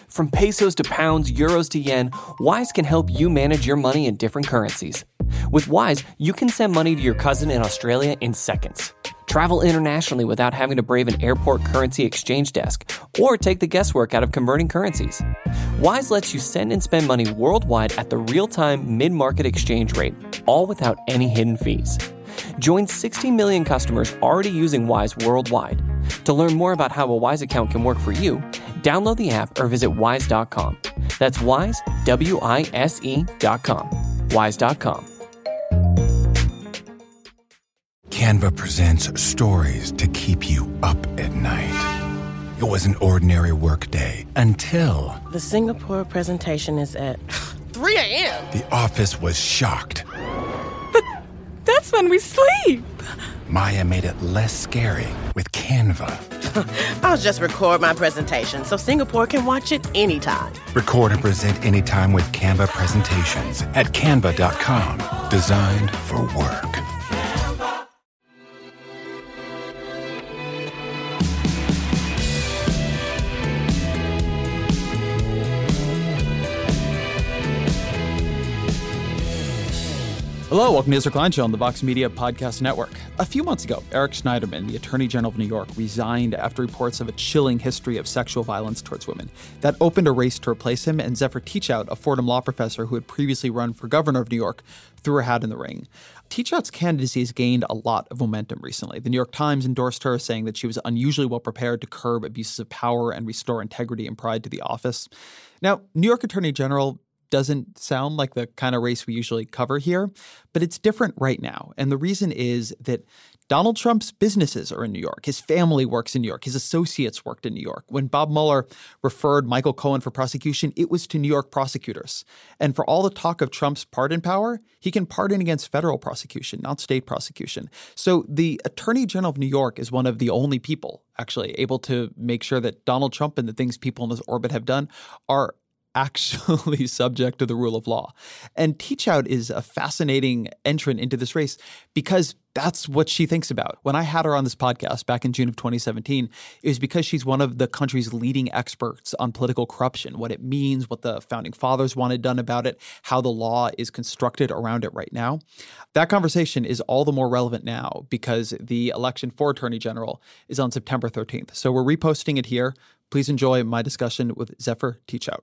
From pesos to pounds, euros to yen, Wise can help you manage your money in different currencies. With Wise, you can send money to your cousin in Australia in seconds. Travel internationally without having to brave an airport currency exchange desk or take the guesswork out of converting currencies. Wise lets you send and spend money worldwide at the real-time mid-market exchange rate, all without any hidden fees. Join 60 million customers already using Wise worldwide. To learn more about how a Wise account can work for you, download the app or visit wise.com. That's Wise, WISE.com. Wise.com. Canva presents stories to keep you up at night. It was an ordinary workday until... The Singapore presentation is at 3 a.m. The office was shocked. But that's when we sleep. Maya made it less scary with Canva. I'll just record my presentation so Singapore can watch it anytime. Record and present anytime with Canva presentations at canva.com. Designed for work. Hello, welcome to Ezra Klein Show on the Vox Media Podcast Network. A few months ago, Eric Schneiderman, the Attorney General of New York, resigned after reports of a chilling history of sexual violence towards women. That opened a race to replace him, and Zephyr Teachout, a Fordham law professor who had previously run for governor of New York, threw her hat in the ring. Teachout's candidacy has gained a lot of momentum recently. The New York Times endorsed her, saying that she was unusually well prepared to curb abuses of power and restore integrity and pride to the office. Now, New York Attorney General doesn't sound like the kind of race we usually cover here, but it's different right now. And the reason is that Donald Trump's businesses are in New York. His family works in New York. His associates worked in New York. When Bob Mueller referred Michael Cohen for prosecution, it was to New York prosecutors. And for all the talk of Trump's pardon power, he can pardon against federal prosecution, not state prosecution. So the Attorney General of New York is one of the only people actually able to make sure that Donald Trump and the things people in his orbit have done are actually subject to the rule of law. And Teachout is a fascinating entrant into this race because that's what she thinks about. When I had her on this podcast back in June of 2017, it was because she's one of the country's leading experts on political corruption, what it means, what the founding fathers wanted done about it, how the law is constructed around it right now. That conversation is all the more relevant now because the election for Attorney General is on September 13th. So we're reposting it here. Please enjoy my discussion with Zephyr Teachout.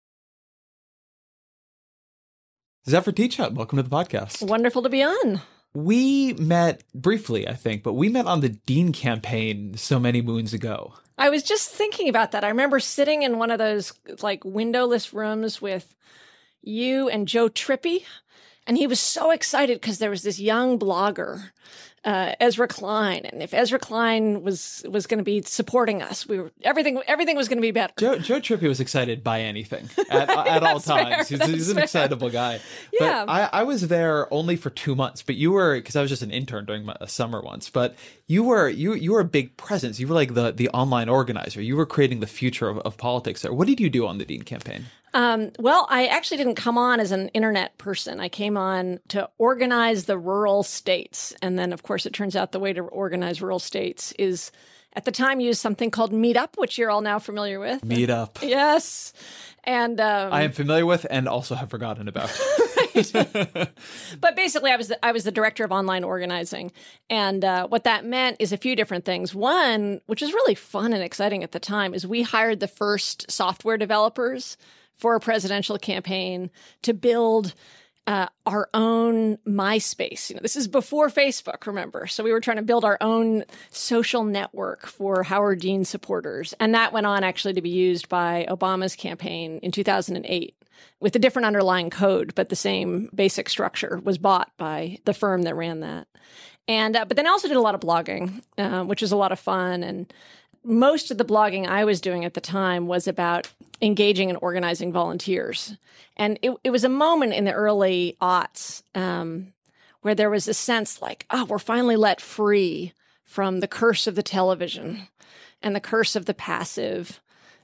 Zephyr Teachout, welcome to the podcast. Wonderful to be on. We met briefly, I think, but we met on the Dean campaign so many moons ago. I was just thinking about that. I remember sitting in one of those like windowless rooms with you and Joe Trippi, and he was so excited because there was this young blogger, Ezra Klein, and if Ezra Klein was going to be supporting us, everything was going to be better. Joe Trippi was excited by anything at all times. Fair. He's an excitable guy. Yeah, but I was there only for 2 months. But you were, because I was just an intern during a summer once. But you were a big presence. You were like the online organizer. You were creating the future of politics there. What did you do on the Dean campaign? Well, I actually didn't come on as an internet person. I came on to organize the rural states. And then, of course, it turns out the way to organize rural states is, at the time, use something called Meetup, which you're all now familiar with. Meetup. Yes. And I am familiar with and also have forgotten about. But basically, I was the director of online organizing. And what that meant is a few different things. One, which was really fun and exciting at the time, is we hired the first software developers for a presidential campaign to build our own MySpace. You know, this is before Facebook, remember? So we were trying to build our own social network for Howard Dean supporters. And that went on actually to be used by Obama's campaign in 2008 with a different underlying code, but the same basic structure was bought by the firm that ran that. And but then I also did a lot of blogging, which was a lot of fun. And most of the blogging I was doing at the time was about engaging and organizing volunteers. And it was a moment in the early aughts where there was a sense like, oh, we're finally let free from the curse of the television and the curse of the passive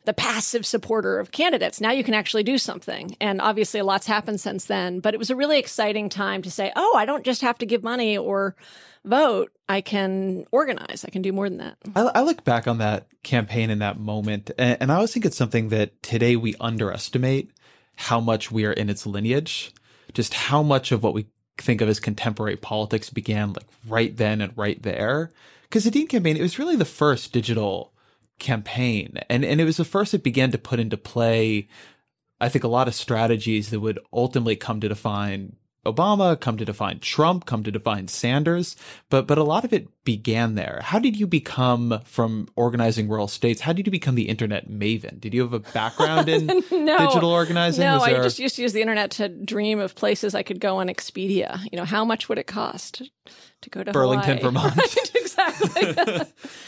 the passive supporter of candidates. Now you can actually do something. And obviously a lot's happened since then, but it was a really exciting time to say, oh, I don't just have to give money or vote. I can organize. I can do more than that. I look back on that campaign in that moment, and I always think it's something that today we underestimate how much we are in its lineage, just how much of what we think of as contemporary politics began like right then and right there. Because the Dean campaign, it was really the first digital campaign, and it was the first that began to put into play, I think, a lot of strategies that would ultimately come to define Obama, come to define Trump, come to define Sanders, but a lot of it began there. How did you become, from organizing rural states, how did you become the internet maven? Did you have a background in digital organizing? No, I just used to use the internet to dream of places I could go on Expedia. You know, how much would it cost to go to Burlington, Hawaii? Vermont? Right, exactly.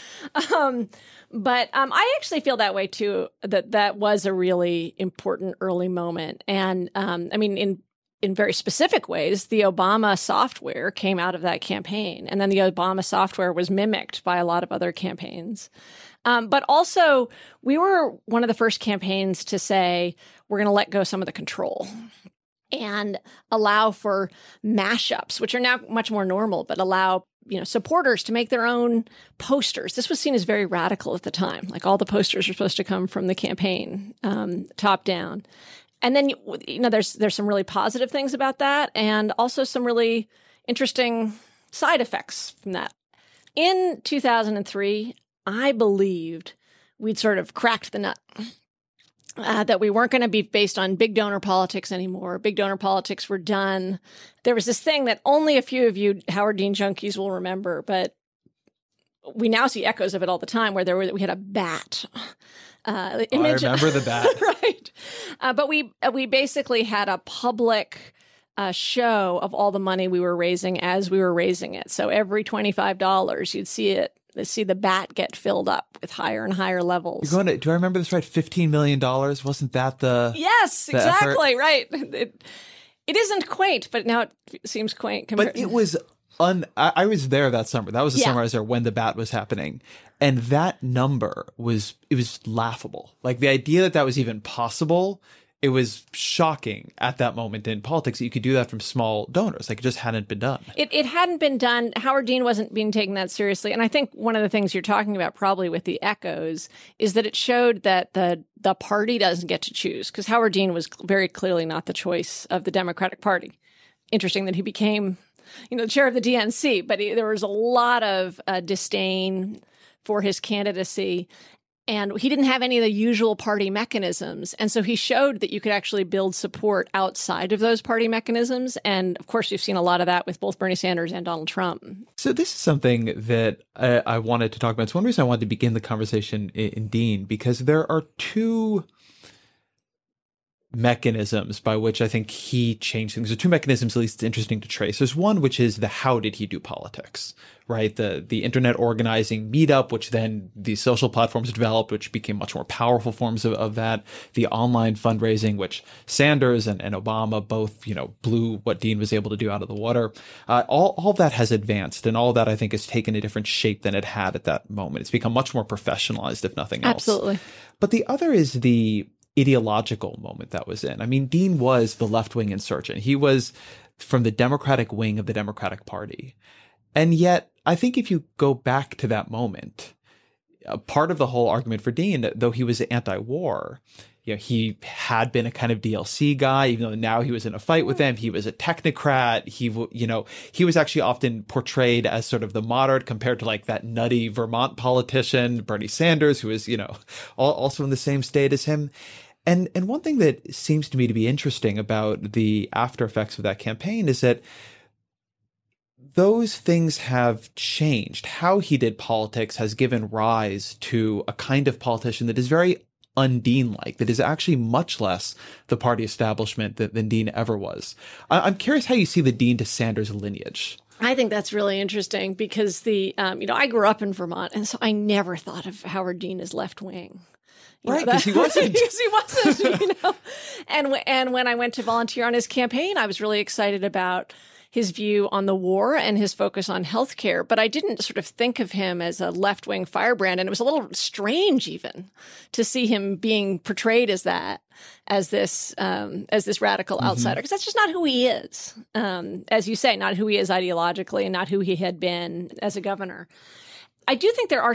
But I actually feel that way too, that was a really important early moment. And I mean, in very specific ways, the Obama software came out of that campaign. And then the Obama software was mimicked by a lot of other campaigns. But also, we were one of the first campaigns to say, we're going to let go some of the control and allow for mashups, which are now much more normal, but allow supporters to make their own posters. This was seen as very radical at the time. Like, all the posters were supposed to come from the campaign, top down. And then, there's some really positive things about that, and also some really interesting side effects from that. In 2003, I believed we'd sort of cracked the nut, that we weren't going to be based on big donor politics anymore. Big donor politics were done. There was this thing that only a few of you Howard Dean junkies will remember, but we now see echoes of it all the time, where we had a bat. I remember the bat. Right. But we basically had a public show of all the money we were raising as we were raising it. So every $25, you'd see the bat get filled up with higher and higher levels. Do I remember this right? $15 million? Wasn't that the Yes, the exactly, effort? Right. It isn't quaint, but now it seems quaint. But it was I was there that summer. That was the summer I was there when the bat was happening. And that number was laughable. Like, the idea that was even possible, it was shocking at that moment in politics that you could do that from small donors. Like, it just hadn't been done. It hadn't been done. Howard Dean wasn't being taken that seriously. And I think one of the things you're talking about, probably with the echoes, is that it showed that the party doesn't get to choose, because Howard Dean was very clearly not the choice of the Democratic Party. Interesting that he became, the chair of the DNC, but there was a lot of disdain for his candidacy, and he didn't have any of the usual party mechanisms. And so he showed that you could actually build support outside of those party mechanisms. And of course, we've seen a lot of that with both Bernie Sanders and Donald Trump. So this is something that I wanted to talk about. It's one reason I wanted to begin the conversation in Dean, because there are two mechanisms by which I think he changed things. There are two mechanisms, at least it's interesting to trace. There's one, which is the how did he do politics, right? The internet organizing meetup, which then the social platforms developed, which became much more powerful forms of that. The online fundraising, which Sanders and Obama both, blew what Dean was able to do out of the water. All that has advanced, and all that I think has taken a different shape than it had at that moment. It's become much more professionalized, if nothing else. Absolutely. But the other is the ideological moment that was in. I mean, Dean was the left-wing insurgent. He was from the Democratic wing of the Democratic Party. And yet, I think if you go back to that moment, part of the whole argument for Dean, though he was anti-war, he had been a kind of DLC guy, even though now he was in a fight with them. He was a technocrat. He was actually often portrayed as sort of the moderate compared to like that nutty Vermont politician, Bernie Sanders, who was, also in the same state as him. And one thing that seems to me to be interesting about the after effects of that campaign is that those things have changed. How he did politics has given rise to a kind of politician that is very un-Dean-like, that is actually much less the party establishment than Dean ever was. I'm curious how you see the Dean to Sanders lineage. I think that's really interesting because I grew up in Vermont, and so I never thought of Howard Dean as left-wing. Right, because he wasn't. Because he wasn't, And when I went to volunteer on his campaign, I was really excited about his view on the war and his focus on healthcare, but I didn't sort of think of him as a left-wing firebrand. And it was a little strange even to see him being portrayed as that, as this radical outsider, because that's just not who he is. As you say, not who he is ideologically and not who he had been as a governor. I do think there are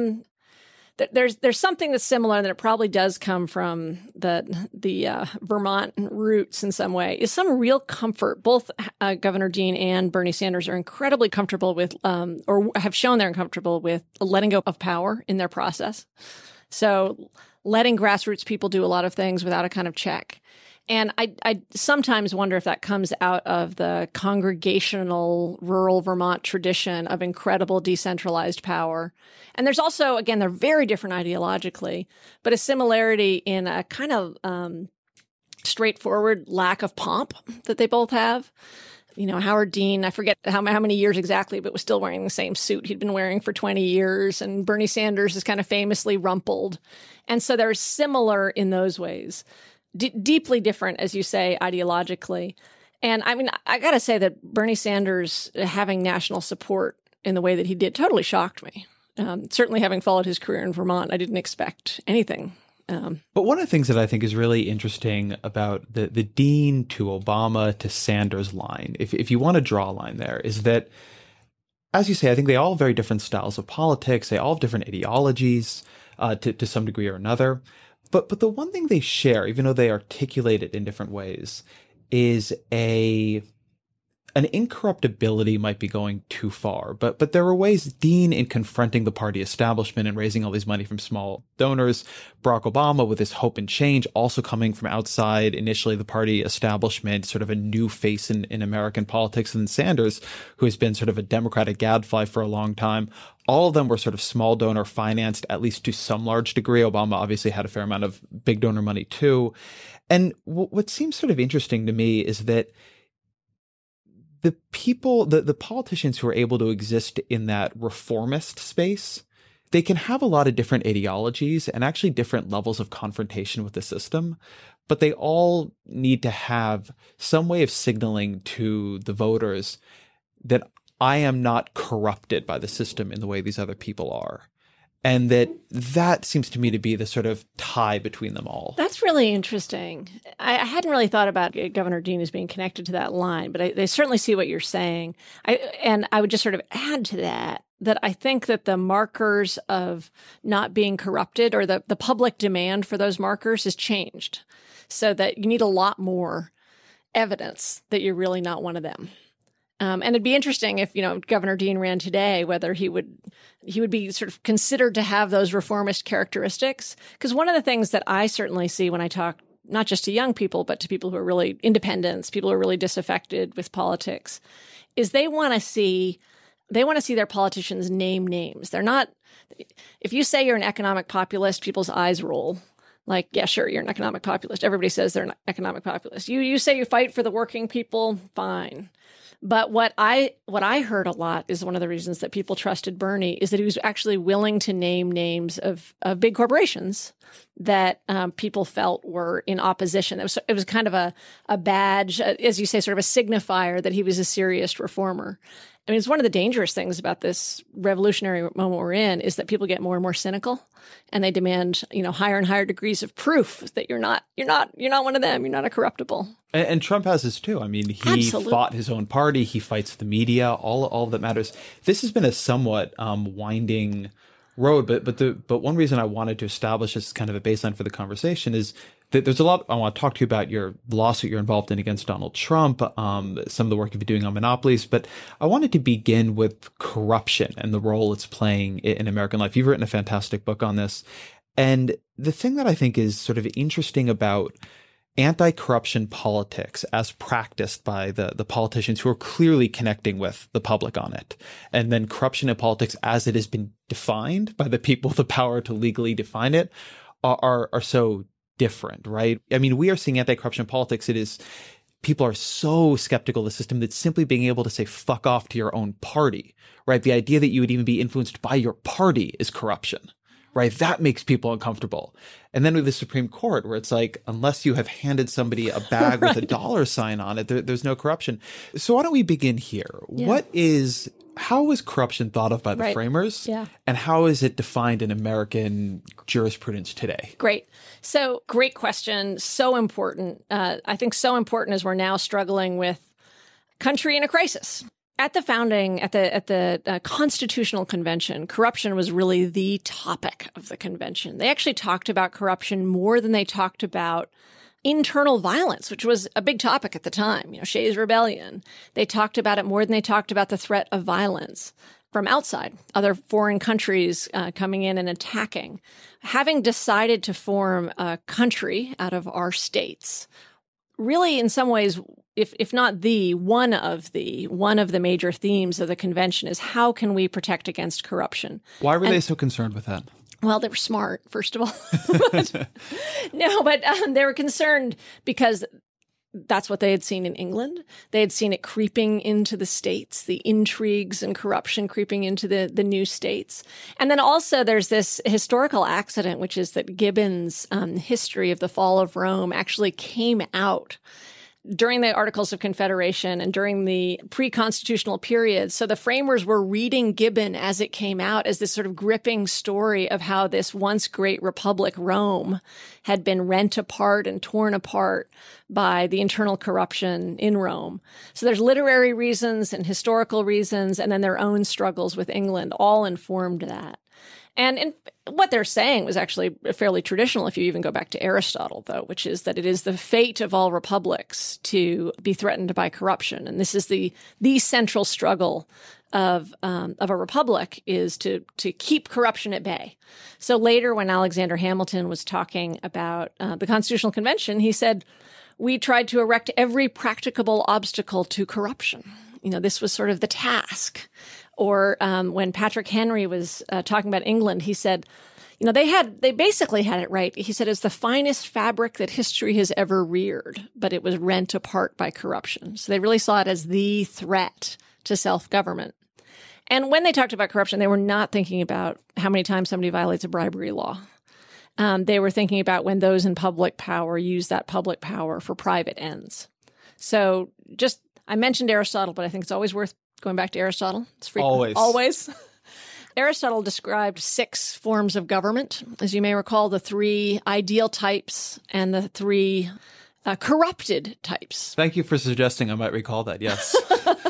there's something that's similar, and that it probably does come from the Vermont roots in some way, is some real comfort. Both Governor Dean and Bernie Sanders are incredibly comfortable with, or have shown they're comfortable with, letting go of power in their process. So letting grassroots people do a lot of things without a kind of check. And I sometimes wonder if that comes out of the congregational rural Vermont tradition of incredible decentralized power. And there's also, again, they're very different ideologically, but a similarity in a kind of straightforward lack of pomp that they both have. You know, Howard Dean, I forget how many years exactly, but was still wearing the same suit he'd been wearing for 20 years. And Bernie Sanders is kind of famously rumpled. And so they're similar in those ways. Deeply different, as you say, ideologically. And I mean, I got to say that Bernie Sanders having national support in the way that he did totally shocked me. Certainly having followed his career in Vermont, I didn't expect anything. But one of the things that I think is really interesting about the Dean to Obama to Sanders line, if you want to draw a line there, is that, as you say, I think they all have very different styles of politics. They all have different ideologies to some degree or another. But the one thing they share, even though they articulate it in different ways, is an incorruptibility might be going too far. But there are ways Dean, in confronting the party establishment and raising all these money from small donors, Barack Obama with his hope and change, also coming from outside initially the party establishment, sort of a new face in American politics, and then Sanders, who has been sort of a Democratic gadfly for a long time. All of them were sort of small donor financed, at least to some large degree. Obama obviously had a fair amount of big donor money too. And what seems sort of interesting to me is that the people, the politicians who are able to exist in that reformist space, they can have a lot of different ideologies and actually different levels of confrontation with the system, but they all need to have some way of signaling to the voters that I am not corrupted by the system in the way these other people are. And that seems to me to be the sort of tie between them all. That's really interesting. I hadn't really thought about Governor Dean as being connected to that line, but I certainly see what you're saying. And I would just sort of add to that I think that the markers of not being corrupted, or the public demand for those markers, has changed, so that you need a lot more evidence that you're really not one of them. And it'd be interesting if, Governor Dean ran today, whether he would be sort of considered to have those reformist characteristics. Because one of the things that I certainly see when I talk, not just to young people, but to people who are really independents, people who are really disaffected with politics, is they want to see their politicians name names. They're not, if you say you're an economic populist, people's eyes roll. Like, yeah, sure, you're an economic populist. Everybody says they're an economic populist. You say you fight for the working people, fine. But what I heard a lot is one of the reasons that people trusted Bernie is that he was actually willing to name names of big corporations that people felt were in opposition. It was kind of a badge, as you say, sort of a signifier that he was a serious reformer. I mean, it's one of the dangerous things about this revolutionary moment we're in is that people get more and more cynical, and they demand, higher and higher degrees of proof that you're not one of them. You're not a corruptible. And Trump has this too. I mean, he Absolutely. fought his own party. He fights the media. All that matters. This has been a somewhat winding road, but one reason I wanted to establish this kind of a baseline for the conversation is that there's a lot I want to talk to you about. Your lawsuit you're involved in against Donald Trump, some of the work you've been doing on monopolies, but I wanted to begin with corruption and the role it's playing in American life. You've written a fantastic book on this, and the thing that I think is sort of interesting about anti-corruption politics as practiced by the politicians who are clearly connecting with the public on it, and then corruption in politics as it has been defined by the people with the power to legally define it, are so different, right? I mean, we are seeing anti-corruption politics. It is, people are so skeptical of the system that simply being able to say fuck off to your own party, right? The idea that you would even be influenced by your party is corruption, right? That makes people uncomfortable. And then with the Supreme Court, where it's like, unless you have handed somebody a bag with a dollar sign on it, there's no corruption. So why don't we begin here? Yeah. How is corruption thought of by the framers? Yeah. And how is it defined in American jurisprudence today? Great. So great question. So important. I think so important as we're now struggling with country in a crisis. At the founding, at the Constitutional Convention, corruption was really the topic of the convention. They actually talked about corruption more than they talked about internal violence, which was a big topic at the time, Shays' Rebellion. They talked about it more than they talked about the threat of violence from outside, other foreign countries coming in and attacking. Having decided to form a country out of our states, really in some ways, if not one of the major themes of the convention is how can we protect against corruption? Why were they so concerned with that? Well, they were smart, first of all. No, but they were concerned because that's what they had seen in England. They had seen it creeping into the states, the intrigues and corruption creeping into the new states. And then also there's this historical accident, which is that Gibbon's history of the fall of Rome actually came out during the Articles of Confederation and during the pre-constitutional period. So the framers were reading Gibbon as it came out as this sort of gripping story of how this once great republic, Rome, had been rent apart and torn apart by the internal corruption in Rome. So there's literary reasons and historical reasons, and then their own struggles with England all informed that. And what they're saying was actually fairly traditional if you even go back to Aristotle, though, which is that it is the fate of all republics to be threatened by corruption. And this is the central struggle of a republic is to keep corruption at bay. So later when Alexander Hamilton was talking about the Constitutional Convention, he said, we tried to erect every practicable obstacle to corruption. This was sort of the task. Or when Patrick Henry was talking about England, he said, they basically had it right. He said it's the finest fabric that history has ever reared, but it was rent apart by corruption. So they really saw it as the threat to self-government. And when they talked about corruption, they were not thinking about how many times somebody violates a bribery law. They were thinking about when those in public power use that public power for private ends. So I mentioned Aristotle, but I think it's always worth going back to Aristotle. It's frequent. Always. Aristotle described 6 forms of government. As you may recall, the 3 ideal types and the 3 corrupted types. Thank you for suggesting I might recall that, yes.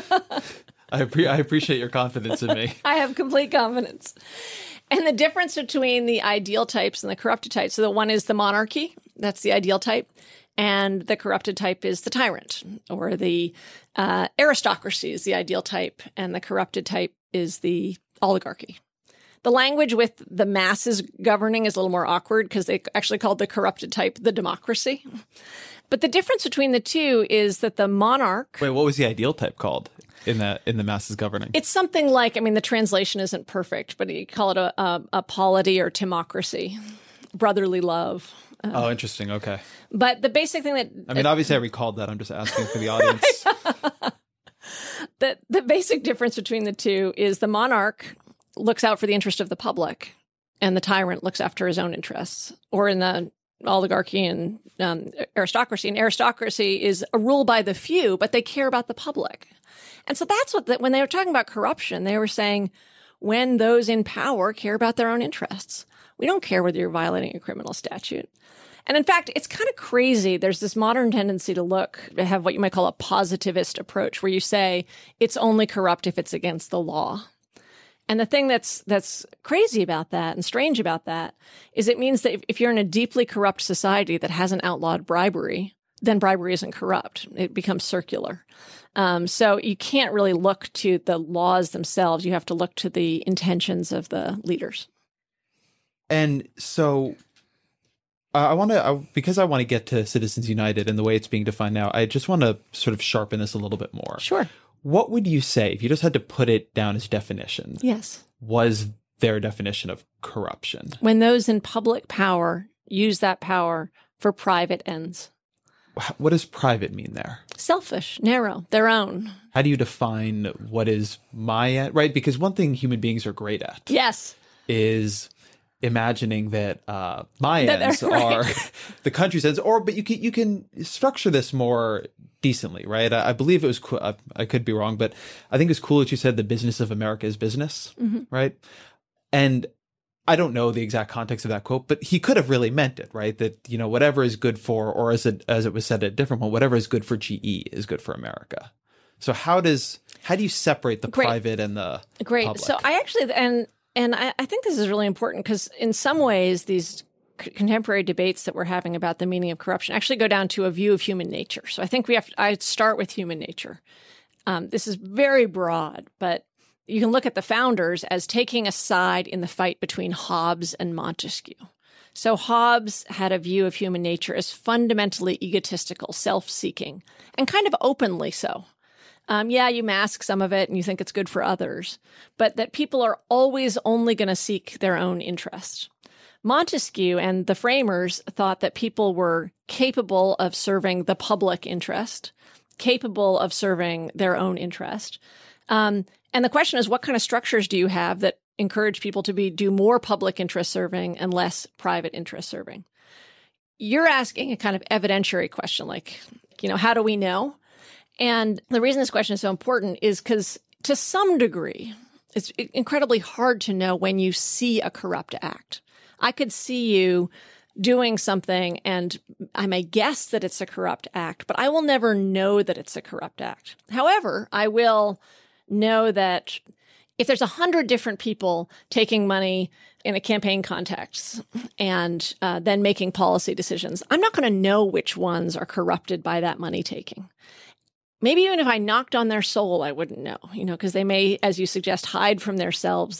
I appreciate your confidence in me. I have complete confidence. And the difference between the ideal types and the corrupted types, so the one is the monarchy, that's the ideal type. And the corrupted type is the tyrant, or the aristocracy is the ideal type, and the corrupted type is the oligarchy. The language with the masses governing is a little more awkward because they actually called the corrupted type the democracy. But the difference between the two is that the monarch... Wait, what was the ideal type called in the masses governing? It's something like, the translation isn't perfect, but you call it a polity or timocracy, brotherly love. Oh, interesting. Okay. But the basic thing that... obviously I recalled that. I'm just asking for the audience. The basic difference between the two is the monarch looks out for the interest of the public and the tyrant looks after his own interests. Or in the oligarchy and aristocracy. And aristocracy is a rule by the few, but they care about the public. And so that's when they were talking about corruption, they were saying when those in power care about their own interests. We don't care whether you're violating a criminal statute. And in fact, it's kind of crazy. There's this modern tendency to have what you might call a positivist approach, where you say it's only corrupt if it's against the law. And the thing that's crazy about that and strange about that is it means that if you're in a deeply corrupt society that hasn't outlawed bribery, then bribery isn't corrupt. It becomes circular. So you can't really look to the laws themselves. You have to look to the intentions of the leaders. And so because I want to get to Citizens United and the way it's being defined now, I just want to sort of sharpen this a little bit more. Sure. What would you say, if you just had to put it down as definition? Yes. Was their definition of corruption? When those in public power use that power for private ends. What does private mean there? Selfish, narrow, their own. How do you define what is my end? Right? Because one thing human beings are great at. Yes. Is imagining that my ends are the country's ends, but you can structure this more decently, right? I believe it was I could be wrong, but I think it's cool that you said the business of America is business, right? And I don't know the exact context of that quote, but he could have really meant it, right? That, whatever is good for, or as it was said at a different one, whatever is good for GE is good for America. So how do you separate the private and the public? So I actually, and I think this is really important because in some ways, these contemporary debates that we're having about the meaning of corruption actually go down to a view of human nature. So I think I start with human nature. This is very broad, but you can look at the founders as taking a side in the fight between Hobbes and Montesquieu. So Hobbes had a view of human nature as fundamentally egotistical, self-seeking, and kind of openly so. You mask some of it and you think it's good for others, but that people are always only going to seek their own interest. Montesquieu and the framers thought that people were capable of serving the public interest, capable of serving their own interest. And the question is, what kind of structures do you have that encourage people to do more public interest serving and less private interest serving? You're asking a kind of evidentiary question, like, how do we know? And the reason this question is so important is because to some degree, it's incredibly hard to know when you see a corrupt act. I could see you doing something and I may guess that it's a corrupt act, but I will never know that it's a corrupt act. However, I will know that if there's 100 different people taking money in a campaign context and then making policy decisions, I'm not going to know which ones are corrupted by that money taking. Maybe even if I knocked on their soul, I wouldn't know, because they may, as you suggest, hide from themselves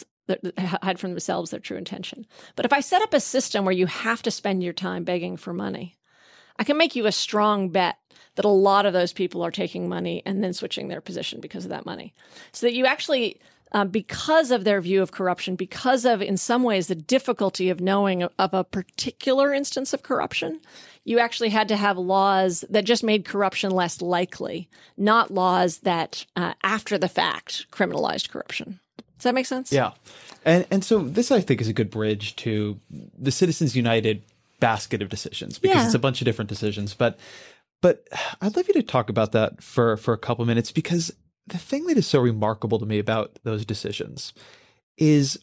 their true intention. But if I set up a system where you have to spend your time begging for money, I can make you a strong bet that a lot of those people are taking money and then switching their position because of that money. So that you actually, because of their view of corruption, because of, in some ways, the difficulty of knowing of a particular instance of corruption, you actually had to have laws that just made corruption less likely, not laws that, after the fact, criminalized corruption. Does that make sense? Yeah. And so this, I think, is a good bridge to the Citizens United basket of decisions, because it's a bunch of different decisions. But I'd love you to talk about that for a couple of minutes, because the thing that is so remarkable to me about those decisions is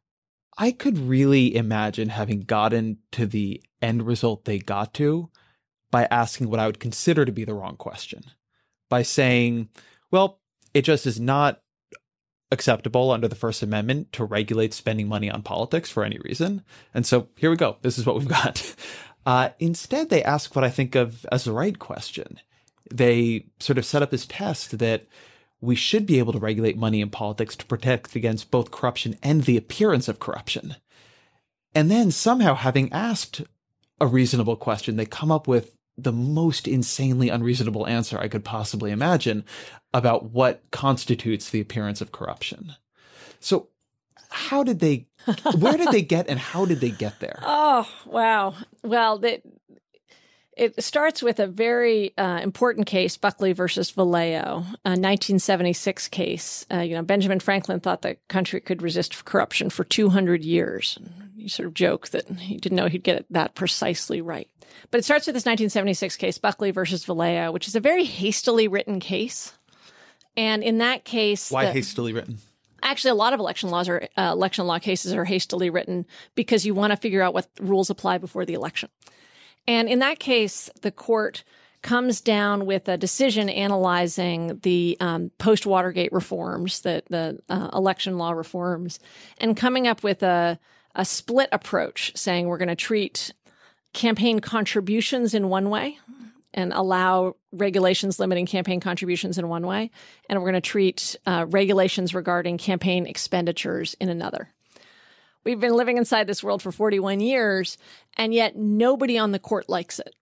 I could really imagine having gotten to the end result they got to by asking what I would consider to be the wrong question, by saying, well, it just is not acceptable under the First Amendment to regulate spending money on politics for any reason. And so here we go. This is what we've got. Instead, they ask what I think of as the right question. They sort of set up this test that we should be able to regulate money in politics to protect against both corruption and the appearance of corruption. And then somehow, having asked a reasonable question, they come up with the most insanely unreasonable answer I could possibly imagine about what constitutes the appearance of corruption. So where did they get and how did they get there? Oh, wow. Well, it starts with a very important case, Buckley versus Vallejo, a 1976 case. Benjamin Franklin thought the country could resist corruption for 200 years. You sort of joke that he didn't know he'd get it that precisely right. But it starts with this 1976 case, Buckley versus Vallejo, which is a very hastily written case. And in that case... Why hastily written? Actually, a lot of election law cases are hastily written because you want to figure out what rules apply before the election. And in that case, the court comes down with a decision analyzing the post-Watergate reforms, the election law reforms, and coming up with a split approach, saying we're going to treat campaign contributions in one way and allow regulations limiting campaign contributions in one way, and we're going to treat regulations regarding campaign expenditures in another. We've been living inside this world for 41 years, and yet nobody on the court likes it.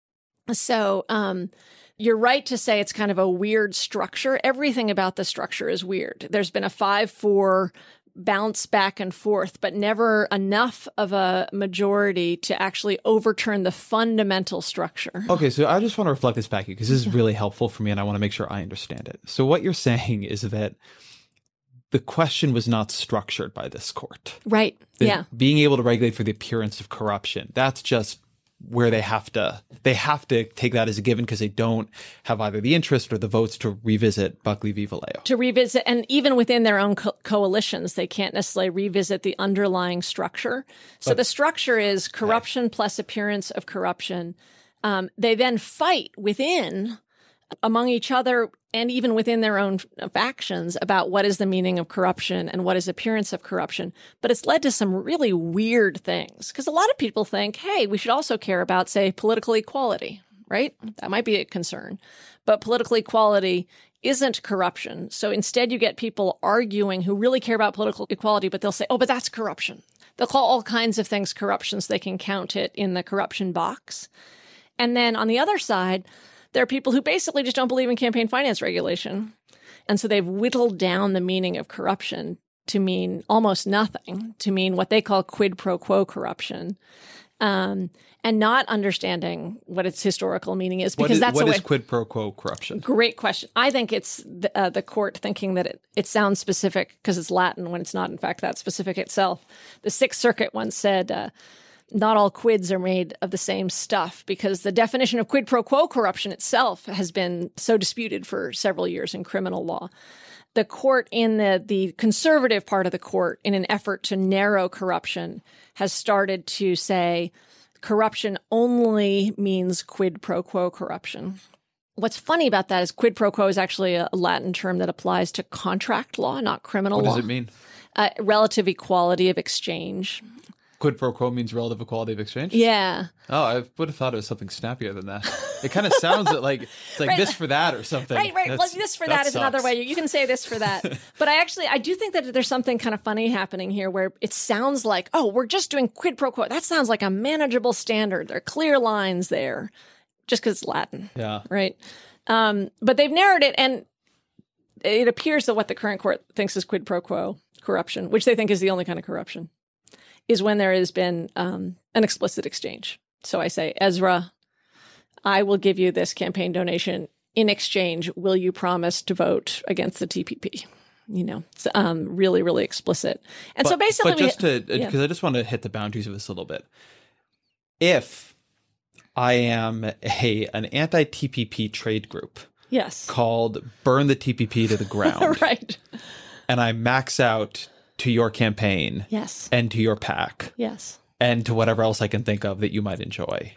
So you're right to say it's kind of a weird structure. Everything about the structure is weird. There's been a 5-4 bounce back and forth, but never enough of a majority to actually overturn the fundamental structure. Okay, so I just want to reflect this back because this is really helpful for me, and I want to make sure I understand it. So what you're saying is that the question was not structured by this court. Right. Yeah. Being able to regulate for the appearance of corruption, that's just where they have to take that as a given because they don't have either the interest or the votes to revisit Buckley v. Valeo. To revisit, and even within their own coalitions, they can't necessarily revisit the underlying structure. So the structure is corruption plus appearance of corruption. They then fight among each other and even within their own factions about what is the meaning of corruption and what is appearance of corruption. But it's led to some really weird things because a lot of people think, hey, we should also care about, say, political equality, right? That might be a concern. But political equality isn't corruption. So instead you get people arguing who really care about political equality, but they'll say, oh, but that's corruption. They'll call all kinds of things corruption so they can count it in the corruption box. And then on the other side, there are people who basically just don't believe in campaign finance regulation. And so they've whittled down the meaning of corruption to mean almost nothing, to mean what they call quid pro quo corruption, and not understanding what its historical meaning is. Because what is quid pro quo corruption? Great question. I think it's the court thinking that it sounds specific because it's Latin when it's not, in fact, that specific itself. The Sixth Circuit once said, not all quids are made of the same stuff because the definition of quid pro quo corruption itself has been so disputed for several years in criminal law. The court in the conservative part of the court, in an effort to narrow corruption, has started to say corruption only means quid pro quo corruption. What's funny about that is quid pro quo is actually a Latin term that applies to contract law, not criminal law. What does it mean? Relative equality of exchange. Quid pro quo means relative equality of exchange? Yeah. Oh, I would have thought it was something snappier than that. It kind of sounds like it's like this for that or something. Right. Well, this for that is another way. You can say this for that. But I do think that there's something kind of funny happening here where it sounds like, oh, we're just doing quid pro quo. That sounds like a manageable standard. There are clear lines there just because it's Latin. Yeah. Right. But they've narrowed it, and it appears that what the current court thinks is quid pro quo corruption, which they think is the only kind of corruption, is when there has been an explicit exchange. So I say, Ezra, I will give you this campaign donation. In exchange, will you promise to vote against the TPP? You know, it's really, really explicit. And so basically, because I just want to hit the boundaries of this a little bit. If I am an anti-TPP trade group, yes, called Burn the TPP to the Ground, right, and I max out to your campaign, yes, and to your PAC, yes, and to whatever else I can think of that you might enjoy,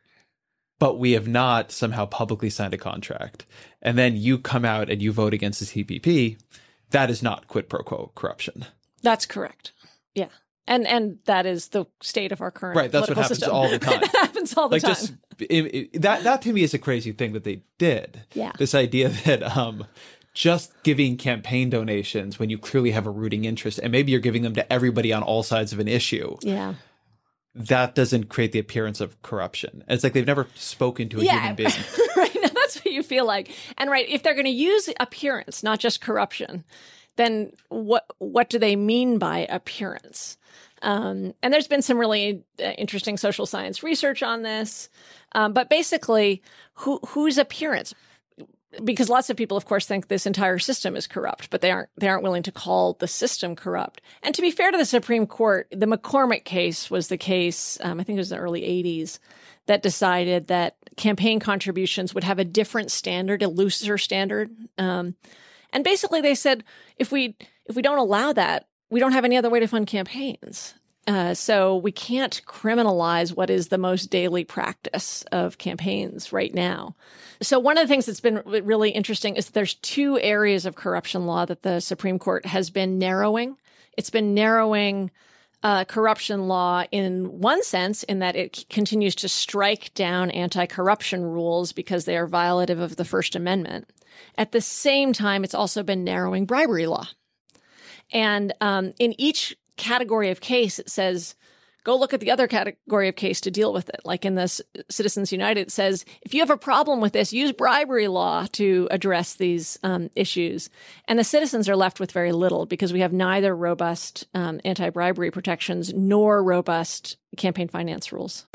but we have not somehow publicly signed a contract, and then you come out and you vote against the TPP, that is not quid pro quo corruption. That's correct. Yeah. And that is the state of our current right. That's what happens system. All the time. That happens all the time. That to me is a crazy thing that they did. Yeah. This idea that just giving campaign donations when you clearly have a rooting interest, and maybe you're giving them to everybody on all sides of an issue. Yeah. That doesn't create the appearance of corruption. It's like they've never spoken to a human being. Right. Now, that's what you feel like. And right, if they're going to use appearance, not just corruption, then what do they mean by appearance? And there's been some really interesting social science research on this. But basically, whose appearance? Because lots of people, of course, think this entire system is corrupt, but they aren't willing to call the system corrupt. And to be fair to the Supreme Court, the McCormick case was the case, I think it was in the early 80s, that decided that campaign contributions would have a different standard, a looser standard. And basically they said, if we don't allow that, we don't have any other way to fund campaigns. So we can't criminalize what is the most daily practice of campaigns right now. So one of the things that's been really interesting is that there's two areas of corruption law that the Supreme Court has been narrowing. It's been narrowing corruption law in one sense, in that it continues to strike down anti-corruption rules because they are violative of the First Amendment. At the same time, it's also been narrowing bribery law. And in each category of case, it says, go look at the other category of case to deal with it. Like in this Citizens United, it says, if you have a problem with this, use bribery law to address these issues. And the citizens are left with very little because we have neither robust anti-bribery protections nor robust campaign finance rules.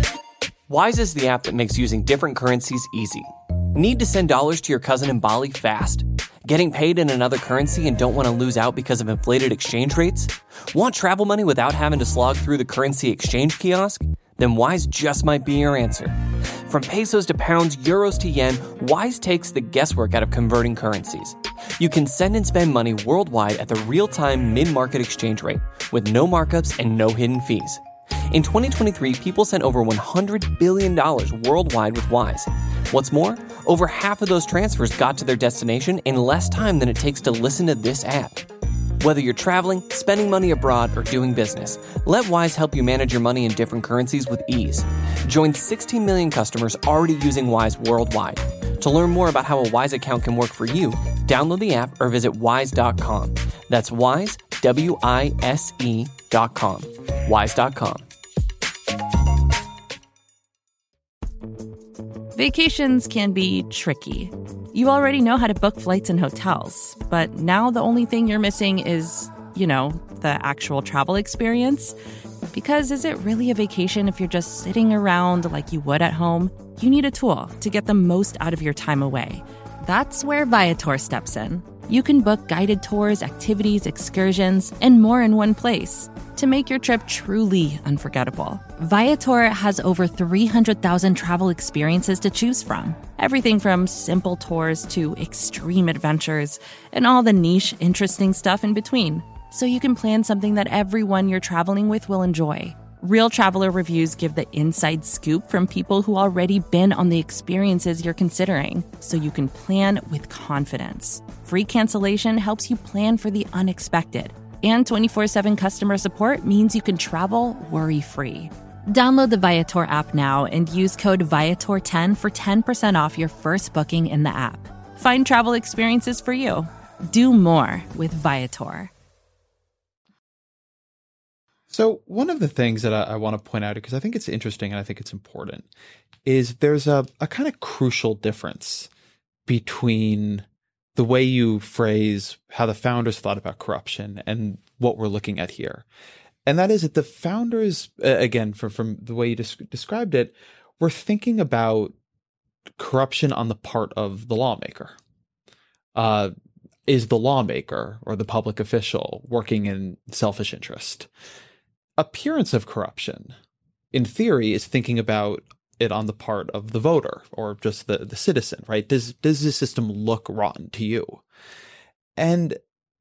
Wise is the app that makes using different currencies easy. Need to send dollars to your cousin in Bali fast? Getting paid in another currency and don't want to lose out because of inflated exchange rates? Want travel money without having to slog through the currency exchange kiosk? Then Wise just might be your answer. From pesos to pounds, euros to yen, Wise takes the guesswork out of converting currencies. You can send and spend money worldwide at the real-time mid-market exchange rate with no markups and no hidden fees. In 2023, people sent over $100 billion worldwide with Wise. What's more, over half of those transfers got to their destination in less time than it takes to listen to this app. Whether you're traveling, spending money abroad, or doing business, let Wise help you manage your money in different currencies with ease. Join 16 million customers already using Wise worldwide. To learn more about how a Wise account can work for you, download the app or visit wise.com. That's Wise, WISE.com. Wise.com. Vacations can be tricky. You already know how to book flights and hotels, but now the only thing you're missing is, the actual travel experience. Because is it really a vacation if you're just sitting around like you would at home? You need a tool to get the most out of your time away. That's where Viator steps in. You can book guided tours, activities, excursions, and more in one place to make your trip truly unforgettable. Viator has over 300,000 travel experiences to choose from. Everything from simple tours to extreme adventures and all the niche, interesting stuff in between. So you can plan something that everyone you're traveling with will enjoy. Real traveler reviews give the inside scoop from people who already been on the experiences you're considering, so you can plan with confidence. Free cancellation helps you plan for the unexpected. And 24/7 customer support means you can travel worry-free. Download the Viator app now and use code Viator10 for 10% off your first booking in the app. Find travel experiences for you. Do more with Viator. So one of the things that I want to point out, because I think it's interesting and I think it's important, is there's a kind of crucial difference between the way you phrase how the founders thought about corruption and what we're looking at here. And that is that the founders, again, from the way you described it, were thinking about corruption on the part of the lawmaker. Is the lawmaker or the public official working in selfish interest? Appearance of corruption, in theory, is thinking about it on the part of the voter or just the citizen, right? Does this system look rotten to you? And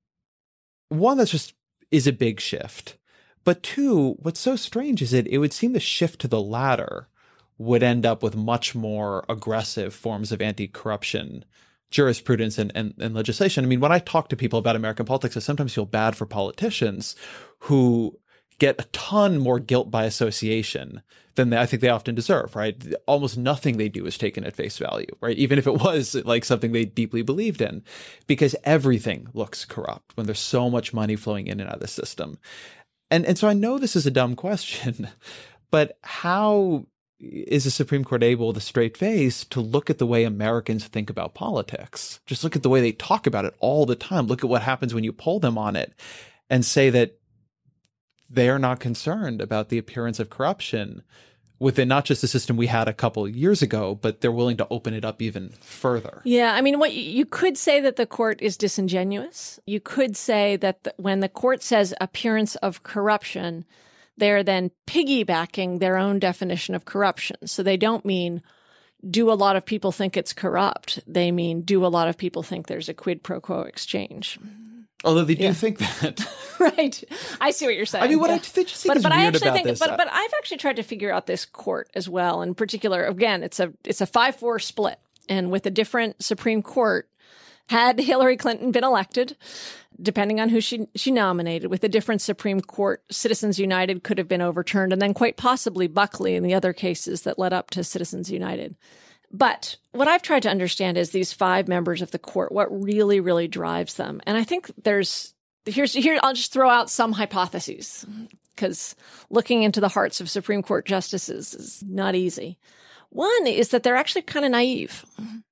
one, that's just is a big shift. But two, what's so strange is it would seem the shift to the latter would end up with much more aggressive forms of anti-corruption jurisprudence and legislation. I mean, when I talk to people about American politics, I sometimes feel bad for politicians who get a ton more guilt by association than I think they often deserve, right? Almost nothing they do is taken at face value, right? Even if it was like something they deeply believed in, because everything looks corrupt when there's so much money flowing in and out of the system. And so I know this is a dumb question, but how is the Supreme Court able with a straight face to look at the way Americans think about politics? Just look at the way they talk about it all the time. Look at what happens when you poll them on it and say that they are not concerned about the appearance of corruption within not just the system we had a couple years ago, but they're willing to open it up even further. Yeah, I mean, what you could say that the court is disingenuous. You could say that when the court says appearance of corruption, they're then piggybacking their own definition of corruption. So they don't mean, do a lot of people think it's corrupt? They mean, do a lot of people think there's a quid pro quo exchange? Although they do think that. Right. I see what you're saying. I mean, what I just think is weird about this. But I've actually tried to figure out this court as well. In particular, again, it's a 5-4 split. And with a different Supreme Court, had Hillary Clinton been elected, depending on who she nominated, with a different Supreme Court, Citizens United could have been overturned, and then quite possibly Buckley and the other cases that led up to Citizens United. But what I've tried to understand is these 5 members of the court, what really, really drives them. And I think here I'll just throw out some hypotheses, because looking into the hearts of Supreme Court justices is not easy. One is that they're actually kind of naive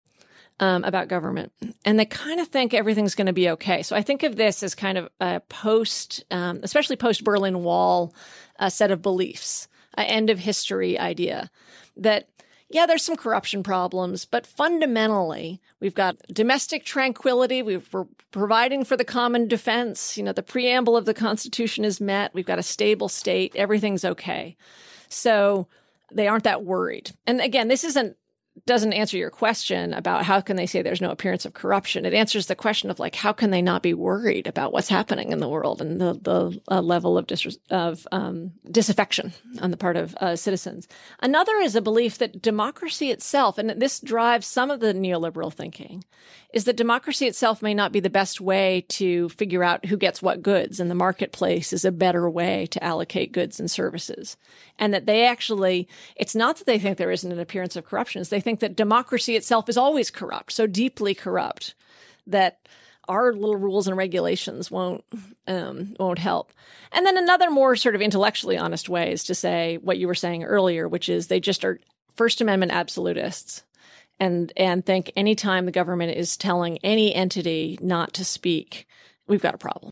about government, and they kind of think everything's going to be okay. So I think of this as kind of a especially post-Berlin Wall set of beliefs, an end of history idea that, yeah, there's some corruption problems, but fundamentally, we've got domestic tranquility. We're providing for the common defense. The preamble of the Constitution is met. We've got a stable state. Everything's okay. So they aren't that worried. And again, this doesn't answer your question about how can they say there's no appearance of corruption. It answers the question of how can they not be worried about what's happening in the world and the level of disaffection on the part of citizens. Another is a belief that democracy itself, and this drives some of the neoliberal thinking, is that democracy itself may not be the best way to figure out who gets what goods, and the marketplace is a better way to allocate goods and services. And that they actually, it's not that they think there isn't an appearance of corruption, it's they think that democracy itself is always corrupt, so deeply corrupt that our little rules and regulations won't help. And then another more sort of intellectually honest way is to say what you were saying earlier, which is they just are First Amendment absolutists and think anytime the government is telling any entity not to speak, we've got a problem.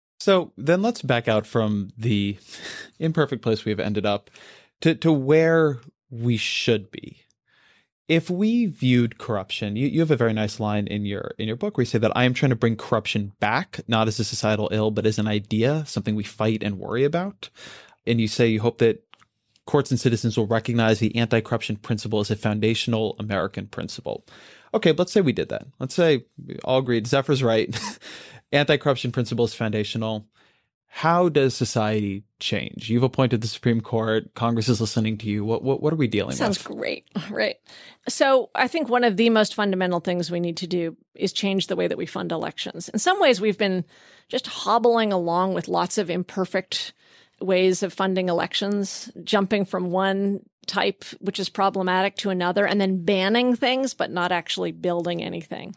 So then let's back out from the imperfect place we've ended up to where we should be. If we viewed corruption, you have a very nice line in your book where you say that I am trying to bring corruption back, not as a societal ill, but as an idea, something we fight and worry about. And you say you hope that courts and citizens will recognize the anti-corruption principle as a foundational American principle. Okay, let's say we did that. Let's say we all agreed, Zephyr's right. Anti-corruption principle is foundational. How does society change? You've appointed the Supreme Court. Congress is listening to you. What are we dealing with? Sounds great. Right. So I think one of the most fundamental things we need to do is change the way that we fund elections. In some ways, we've been just hobbling along with lots of imperfect ways of funding elections, jumping from one type, which is problematic, to another, and then banning things, but not actually building anything.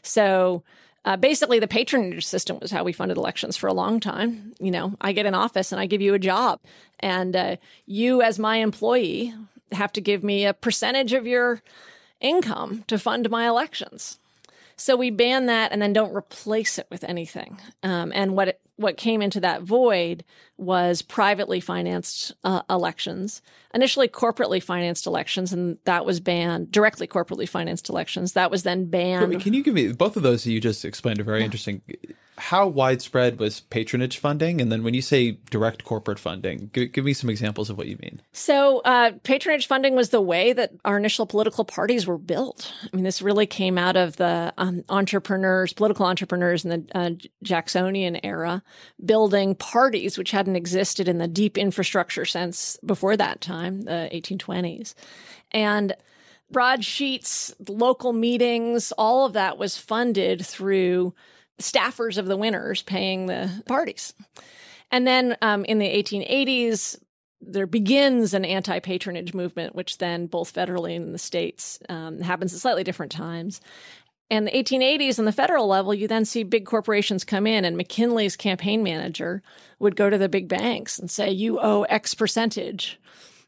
So basically, the patronage system was how we funded elections for a long time. I get in office and I give you a job, and you, as my employee, have to give me a percentage of your income to fund my elections. So we ban that and then don't replace it with anything. And what came into that void was privately financed elections, initially corporately financed elections, and that was banned. Directly corporately financed elections, that was then banned. Can you give me both of those that you just explained are very interesting. How widespread was patronage funding? And then when you say direct corporate funding, give me some examples of what you mean. So patronage funding was the way that our initial political parties were built. I mean, this really came out of the political entrepreneurs in the Jacksonian era, building parties which hadn't existed in the deep infrastructure sense before that time, the 1820s. And broadsheets, local meetings, all of that was funded through staffers of the winners paying the parties. And then in the 1880s, there begins an anti-patronage movement, which then both federally and in the states happens at slightly different times. And the 1880s on the federal level, you then see big corporations come in, and McKinley's campaign manager would go to the big banks and say, you owe X percentage.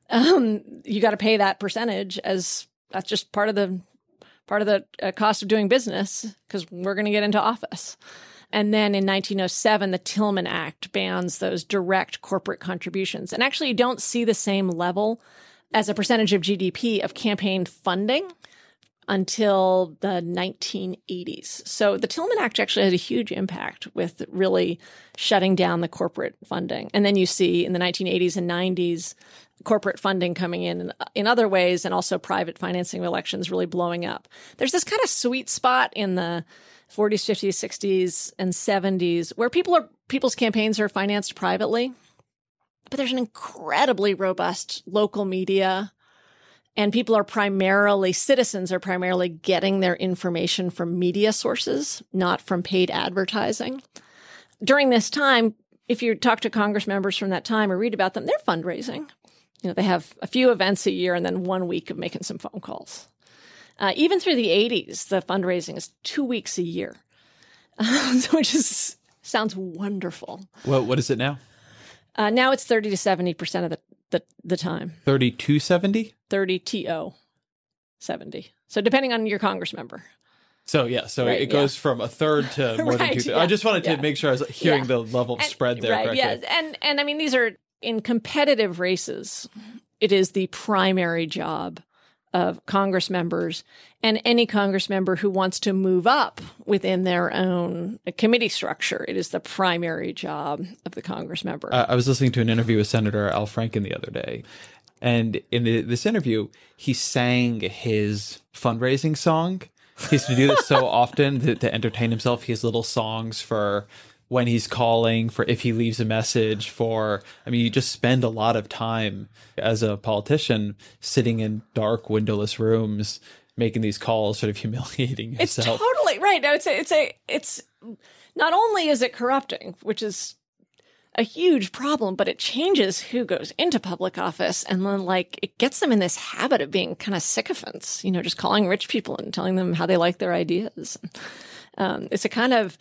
You got to pay that percentage, as that's just part of the cost of doing business, because we're going to get into office. And then in 1907, the Tillman Act bans those direct corporate contributions. And actually, you don't see the same level as a percentage of GDP of campaign funding until the 1980s. So the Tillman Act actually had a huge impact with really shutting down the corporate funding. And then you see in the 1980s and 90s, corporate funding coming in other ways, and also private financing of elections really blowing up. There's this kind of sweet spot in the 40s, 50s, 60s, and 70s where people's campaigns are financed privately, but there's an incredibly robust local media, and citizens are primarily getting their information from media sources, not from paid advertising. During this time, if you talk to Congress members from that time or read about them, they're fundraising. They have a few events a year and then 1 week of making some phone calls. Even through the 80s, the fundraising is 2 weeks a year, which sounds wonderful. Well, what is it now? Now it's 30 to 70% of the time. 30 to 70? 30 to 70. So depending on your Congress member. So right, it goes from a third to more than two-thirds. I just wanted to make sure I was hearing the level of spread there correctly. Yeah, and I mean, these are in competitive races. It is the primary job of Congress members, and any Congress member who wants to move up within their own committee structure. It is the primary job of the Congress member. I was listening to an interview with Senator Al Franken the other day, and in this interview, he sang his fundraising song. He used to do this so often to entertain himself. He has little songs for when he's calling, for if he leaves a message, for, I mean, you just spend a lot of time as a politician sitting in dark, windowless rooms, making these calls, sort of humiliating yourself. It's totally right. I would say it's not only is it corrupting, which is a huge problem, but it changes who goes into public office. And then it gets them in this habit of being kind of sycophants, just calling rich people and telling them how they like their ideas. It's a kind of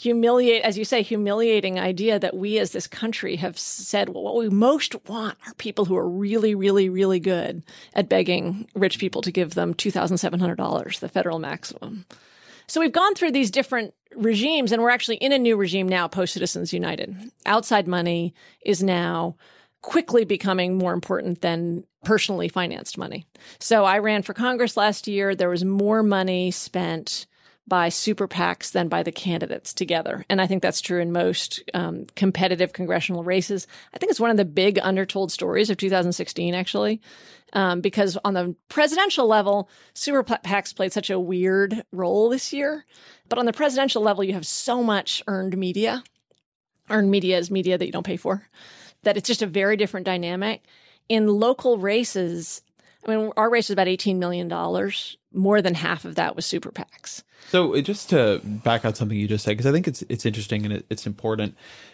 humiliating idea that we as this country have said, well, what we most want are people who are really, really, really good at begging rich people to give them $2,700, the federal maximum. So we've gone through these different regimes, and we're actually in a new regime now, post-Citizens United. Outside money is now quickly becoming more important than personally financed money. So I ran for Congress last year. There was more money spent by super PACs than by the candidates together. And I think that's true in most competitive congressional races. I think it's one of the big undertold stories of 2016, actually, because on the presidential level, super PACs played such a weird role this year. But on the presidential level, you have so much earned media. Earned media is media that you don't pay for, that it's just a very different dynamic. In local races, I mean, our race is about $18 million. More than half of that was super PACs. So just to back out something you just said, because I think it's interesting and it's important.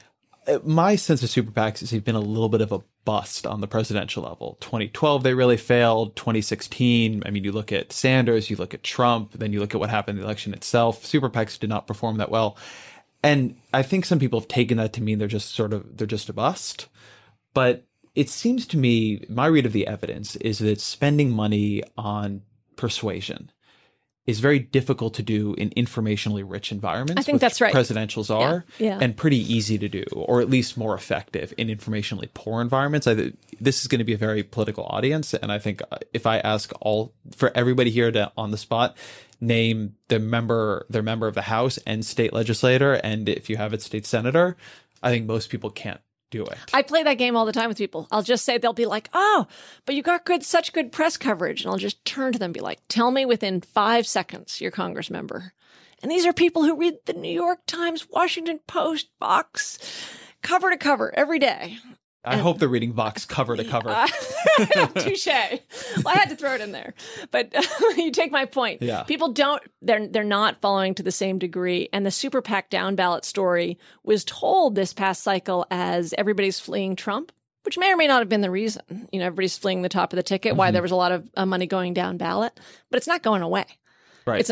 My sense of super PACs is they've been a little bit of a bust on the presidential level. 2012, they really failed. 2016, I mean, you look at Sanders, you look at Trump, then you look at what happened in the election itself. Super PACs did not perform that well. And I think some people have taken that to mean they're just a bust. But it seems to me, my read of the evidence is that spending money on persuasion is very difficult to do in informationally rich environments. I think that's right. Presidentials are, and pretty easy to do, or at least more effective in informationally poor environments. This is going to be a very political audience, and I think if I ask for everybody here to, on the spot, name their member of the House and state legislator, and if you have it, state senator, I think most people can't do it. I play that game all the time with people. I'll just say, they'll be like, oh, but you got such good press coverage. And I'll just turn to them and be like, tell me within 5 seconds your Congress member. And these are people who read the New York Times, Washington Post, Vox, cover to cover every day. I hope they're reading Vox cover to cover. Touche. Well, I had to throw it in there. But you take my point. Yeah. People they're not following to the same degree. And the super PAC down ballot story was told this past cycle as everybody's fleeing Trump, which may or may not have been the reason. Everybody's fleeing the top of the ticket, why there was a lot of money going down ballot. But it's not going away. Right.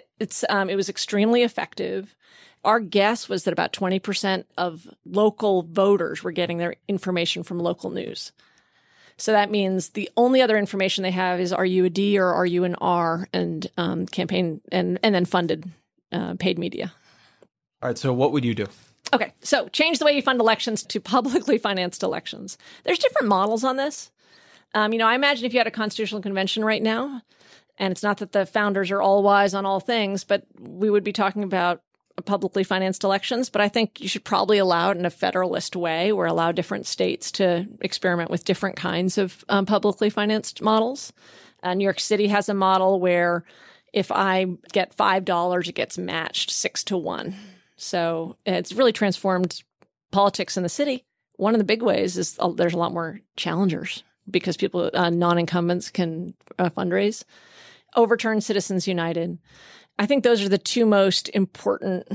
It was extremely effective. Our guess was that about 20% of local voters were getting their information from local news. So that means the only other information they have is, are you a D or are you an R, and campaign and then funded paid media. All right. So what would you do? Okay. So change the way you fund elections to publicly financed elections. There's different models on this. I imagine if you had a constitutional convention right now, and it's not that the founders are all wise on all things, but we would be talking about publicly financed elections. But I think you should probably allow it in a federalist way, or allow different states to experiment with different kinds of publicly financed models. New York City has a model where if I get $5, it gets matched 6-1. So it's really transformed politics in the city. One of the big ways is there's a lot more challengers because people, non-incumbents, can fundraise. Overturn Citizens United. I think those are the two most important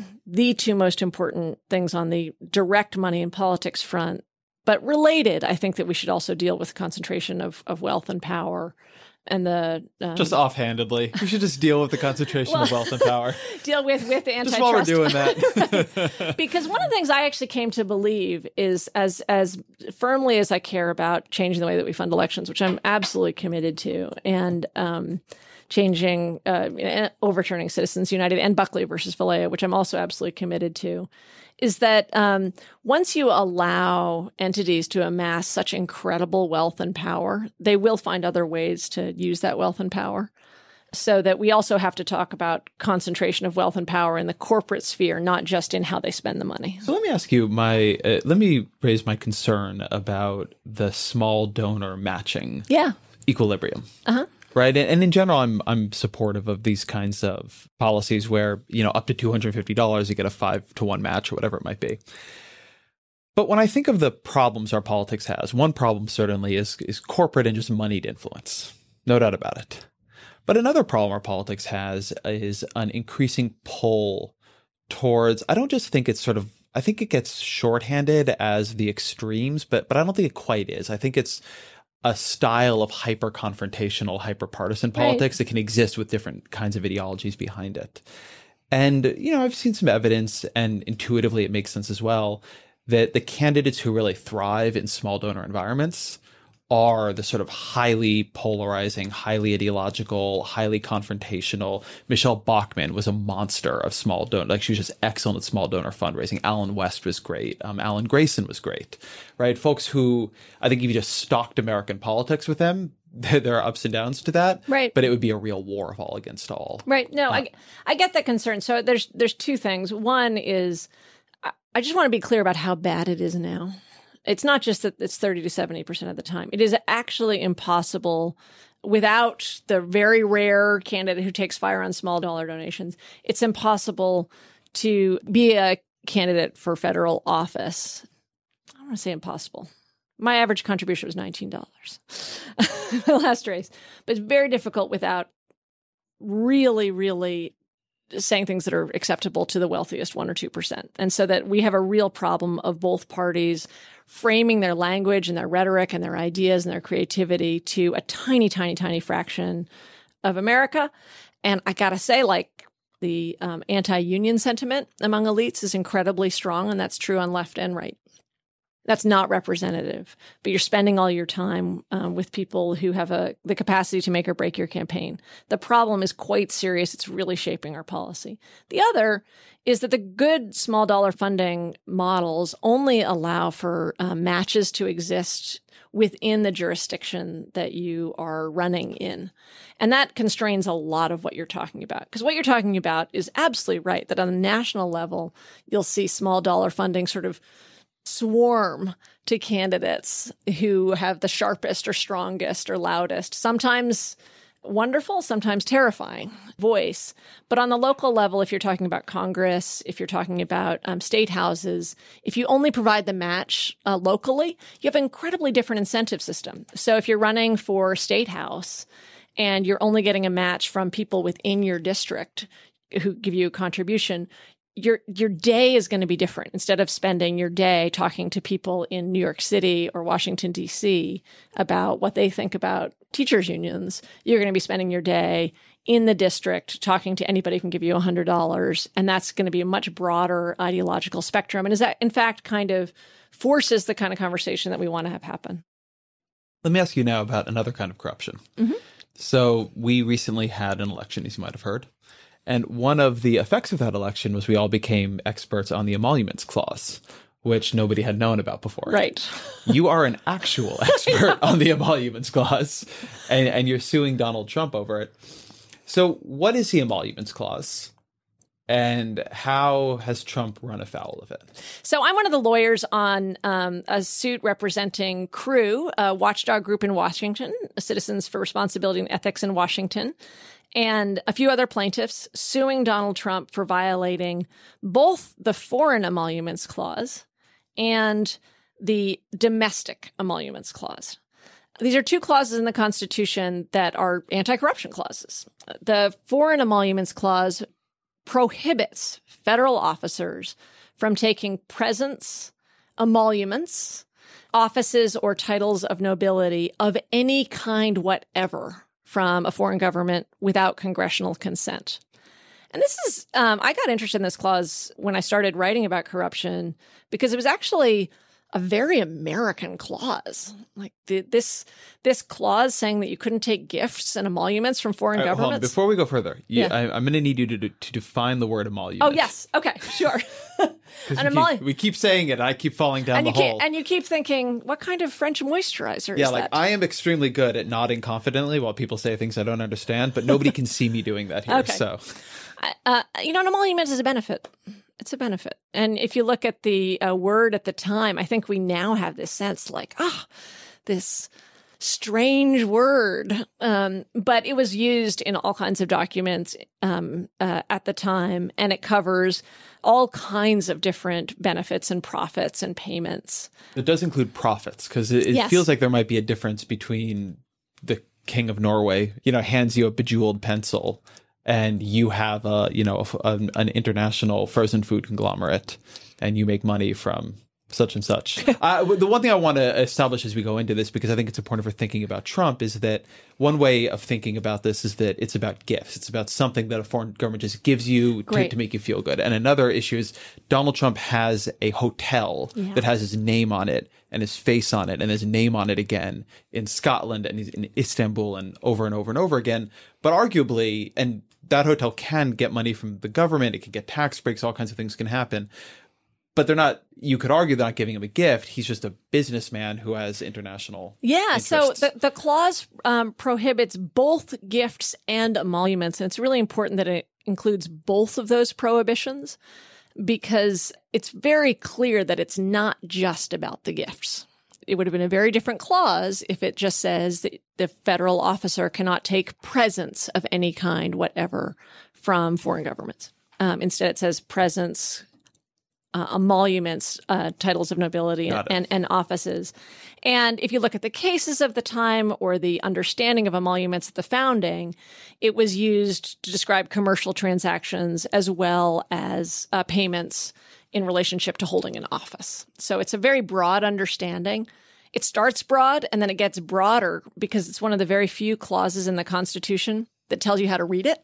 things on the direct money in politics front. But related, I think that we should also deal with the concentration of wealth and power. And just offhandedly, we should just deal with the concentration of wealth and power. Deal with the antitrust. Just while we're doing that. Because one of the things I actually came to believe is, as firmly as I care about changing the way that we fund elections, which I'm absolutely committed to, and changing, overturning Citizens United and Buckley versus Valeo, which I'm also absolutely committed to, is that once you allow entities to amass such incredible wealth and power, they will find other ways to use that wealth and power. So that we also have to talk about concentration of wealth and power in the corporate sphere, not just in how they spend the money. So let me ask you let me raise my concern about the small donor matching equilibrium. Uh-huh. Right. And in general, I'm supportive of these kinds of policies where, up to $250, you get a 5-to-1 match or whatever it might be. But when I think of the problems our politics has, one problem certainly is corporate and just moneyed influence. No doubt about it. But another problem our politics has is an increasing pull towards, I don't just think it's I think it gets shorthanded as the extremes, but I don't think it quite is. I think it's a style of hyper-confrontational, hyper-partisan politics that can exist with different kinds of ideologies behind it. And, I've seen some evidence, and intuitively it makes sense as well, that the candidates who really thrive in small donor environments are the sort of highly polarizing, highly ideological, highly confrontational. Michelle Bachmann was a monster of small donor. She was just excellent at small donor fundraising. Alan West was great. Alan Grayson was great, right? Folks who, I think if you just stalked American politics with them, there are ups and downs to that. Right. But it would be a real war of all against all. Right. No, I get that concern. So there's two things. One is, I just want to be clear about how bad it is now. It's not just that it's 30 to 70% of the time. It is actually impossible without the very rare candidate who takes fire on small dollar donations. It's impossible to be a candidate for federal office. I don't want to say impossible. My average contribution was $19 the last race. But it's very difficult without really, really saying things that are acceptable to the wealthiest 1 or 2%. And so that we have a real problem of both parties framing their language and their rhetoric and their ideas and their creativity to a tiny, tiny, tiny fraction of America. And I got to say, the anti-union sentiment among elites is incredibly strong, and that's true on left and right. That's not representative, but you're spending all your time with people who have the capacity to make or break your campaign. The problem is quite serious. It's really shaping our policy. The other is that the good small dollar funding models only allow for matches to exist within the jurisdiction that you are running in. And that constrains a lot of what you're talking about. Because what you're talking about is absolutely right, that on a national level, you'll see small dollar funding sort of swarm to candidates who have the sharpest or strongest or loudest, sometimes wonderful, sometimes terrifying voice. But on the local level, if you're talking about Congress, if you're talking about state houses, if you only provide the match locally, you have an incredibly different incentive system. So if you're running for state house and you're only getting a match from people within your district who give you a contribution, your day is going to be different. Instead of spending your day talking to people in New York City or Washington, D.C. about what they think about teachers' unions, you're going to be spending your day in the district talking to anybody who can give you $100. And that's going to be a much broader ideological spectrum. And is that, in fact, kind of forces the kind of conversation that we want to have happen. Let me ask you now about another kind of corruption. Mm-hmm. So we recently had an election, as you might have heard. And one of the effects of that election was we all became experts on the emoluments clause, which nobody had known about before. Right. You are an actual expert on the emoluments clause, and you're suing Donald Trump over it. So what is the emoluments clause? And how has Trump run afoul of it? So I'm one of the lawyers on a suit representing CREW, a watchdog group in Washington, Citizens for Responsibility and Ethics in Washington, and a few other plaintiffs suing Donald Trump for violating both the foreign emoluments clause and the domestic emoluments clause. These are two clauses in the Constitution that are anti-corruption clauses. The foreign emoluments clause prohibits federal officers from taking presents, emoluments, offices, or titles of nobility of any kind whatever from a foreign government without congressional consent. And this is, I got interested in this clause when I started writing about corruption because it was actually a very American clause. Like this clause saying that you couldn't take gifts and emoluments from foreign governments. Hold on. Before we go further, I'm going to need you to define the word emolument. Oh, yes. Okay, sure. We keep saying it, and I keep falling down the hole. And you keep thinking, what kind of French moisturizer is that? I am extremely good at nodding confidently while people say things I don't understand, but nobody can see me doing that here. Okay. So, an emolument is a benefit. It's a benefit. And if you look at the word at the time, I think we now have this sense like, this strange word. But it was used in all kinds of documents at the time, and it covers all kinds of different benefits and profits and payments. It does include profits, because it feels like there might be a difference between the King of Norway, hands you a bejeweled pencil, and you have an international frozen food conglomerate, and you make money from such and such. The one thing I want to establish as we go into this, because I think it's important for thinking about Trump, is that one way of thinking about this is that it's about gifts. It's about something that a foreign government just gives you to make you feel good. And another issue is Donald Trump has a hotel that has his name on it and his face on it and his name on it again in Scotland, and he's in Istanbul and over and over and over again. But arguably, and that hotel can get money from the government, it can get tax breaks, all kinds of things can happen. But they're not, you could argue they're not giving him a gift. He's just a businessman who has international interests. So the clause prohibits both gifts and emoluments. And it's really important that it includes both of those prohibitions, because it's very clear that it's not just about the gifts. It would have been a very different clause if it just says that the federal officer cannot take presents of any kind, whatever, from foreign governments. Instead, it says presents, emoluments, titles of nobility, and offices. And if you look at the cases of the time or the understanding of emoluments at the founding, it was used to describe commercial transactions as well as payments in relationship to holding an office. So it's a very broad understanding. It starts broad and then it gets broader because it's one of the very few clauses in the Constitution that tells you how to read it.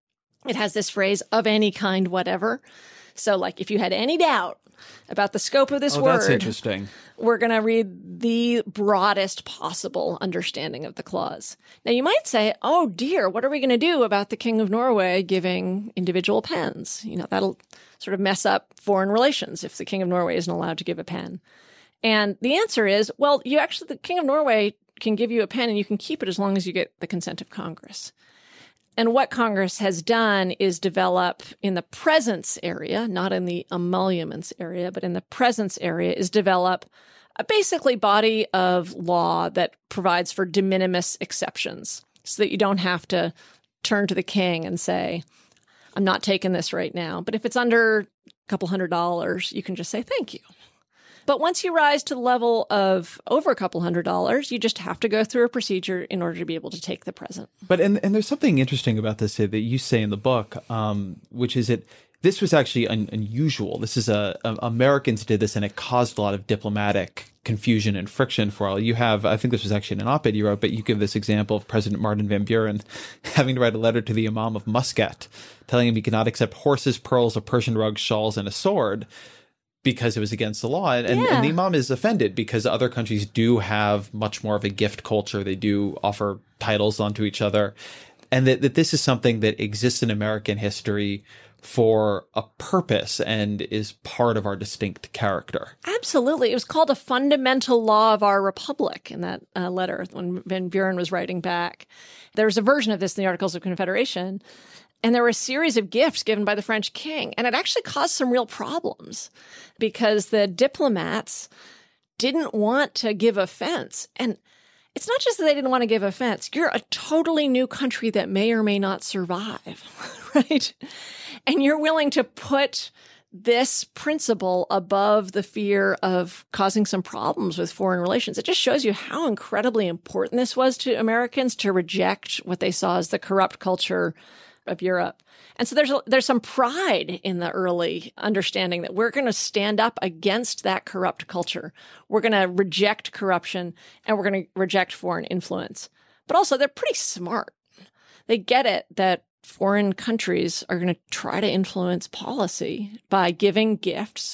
It has this phrase, of any kind, whatever. So, like, if you had any doubt about the scope of this word, that's interesting. We're going to read the broadest possible understanding of the clause. Now, you might say, oh, dear, what are we going to do about the King of Norway giving individual pens? That'll sort of mess up foreign relations if the King of Norway isn't allowed to give a pen. And the answer is, well, the King of Norway can give you a pen and you can keep it as long as you get the consent of Congress. And what Congress has done is develop in the presence area, not in the emoluments area, but in the presence area, is develop a basically body of law that provides for de minimis exceptions so that you don't have to turn to the king and say, I'm not taking this right now. But if it's under a couple $100, you can just say thank you. But once you rise to the level of over a couple $100, you just have to go through a procedure in order to be able to take the present. But and there's something interesting about this that you say in the book, which is that this was actually unusual. This is Americans did this, and it caused a lot of diplomatic confusion and friction for all. You have, I think this was actually in an op-ed you wrote, but you give this example of President Martin Van Buren having to write a letter to the Imam of Muscat, telling him he could not accept horses, pearls, a Persian rug, shawls, and a sword, because it was against the law. And the Imam is offended because other countries do have much more of a gift culture. They do offer titles onto each other. And that this is something that exists in American history for a purpose and is part of our distinct character. Absolutely. It was called a fundamental law of our republic in that letter when Van Buren was writing back. There's a version of this in the Articles of Confederation. And there were a series of gifts given by the French king. And it actually caused some real problems because the diplomats didn't want to give offense. And it's not just that they didn't want to give offense. You're a totally new country that may or may not survive, right? And you're willing to put this principle above the fear of causing some problems with foreign relations. It just shows you how incredibly important this was to Americans to reject what they saw as the corrupt culture of Europe. And so there's some pride in the early understanding that we're going to stand up against that corrupt culture. We're going to reject corruption and we're going to reject foreign influence. But also they're pretty smart. They get it that foreign countries are going to try to influence policy by giving gifts